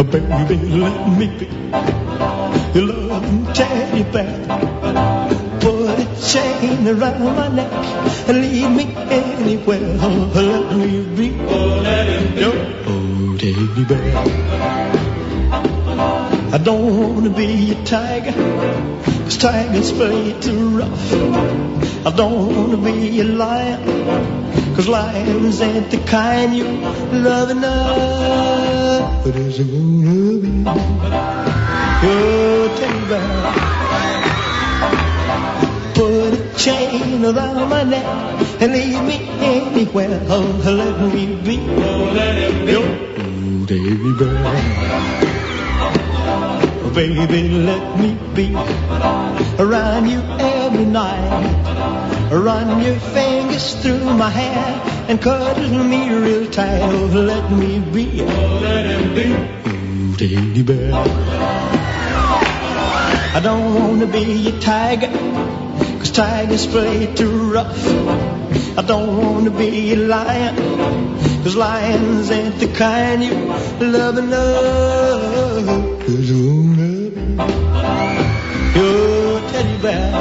P: baby, let me be your loving teddy bear. Put a chain around my neck and lead me anywhere. Oh, let me be your teddy bear. I don't wanna be a tiger, 'cause tigers play too rough. I don't wanna be a lion, 'cause lions ain't the kind you love enough. But is it gonna be your teddy bear? Put a chain around my neck and lead me anywhere. Oh, let me be your teddy bear. Oh, baby, let me be around you every night. Run your fingers through my hair and cuddle me real tight. Oh, let me be, teddy bear. I don't wanna be a tiger, 'cause tigers play too rough. I don't wanna be a lion, 'cause lions ain't the kind you love enough. 'Cause I wanna be your teddy bear.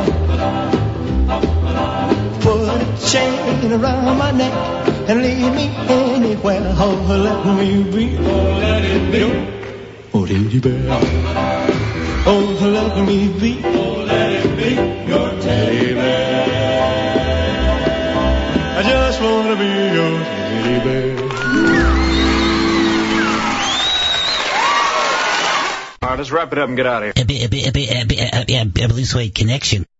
P: Put a chain around my neck and lead me anywhere. Oh, let me be your teddy bear. Oh, let me be your teddy bear. I just wanna be your teddy bear.
L: All right, let's wrap it up and get out of here.
S: Blue Suede Connection.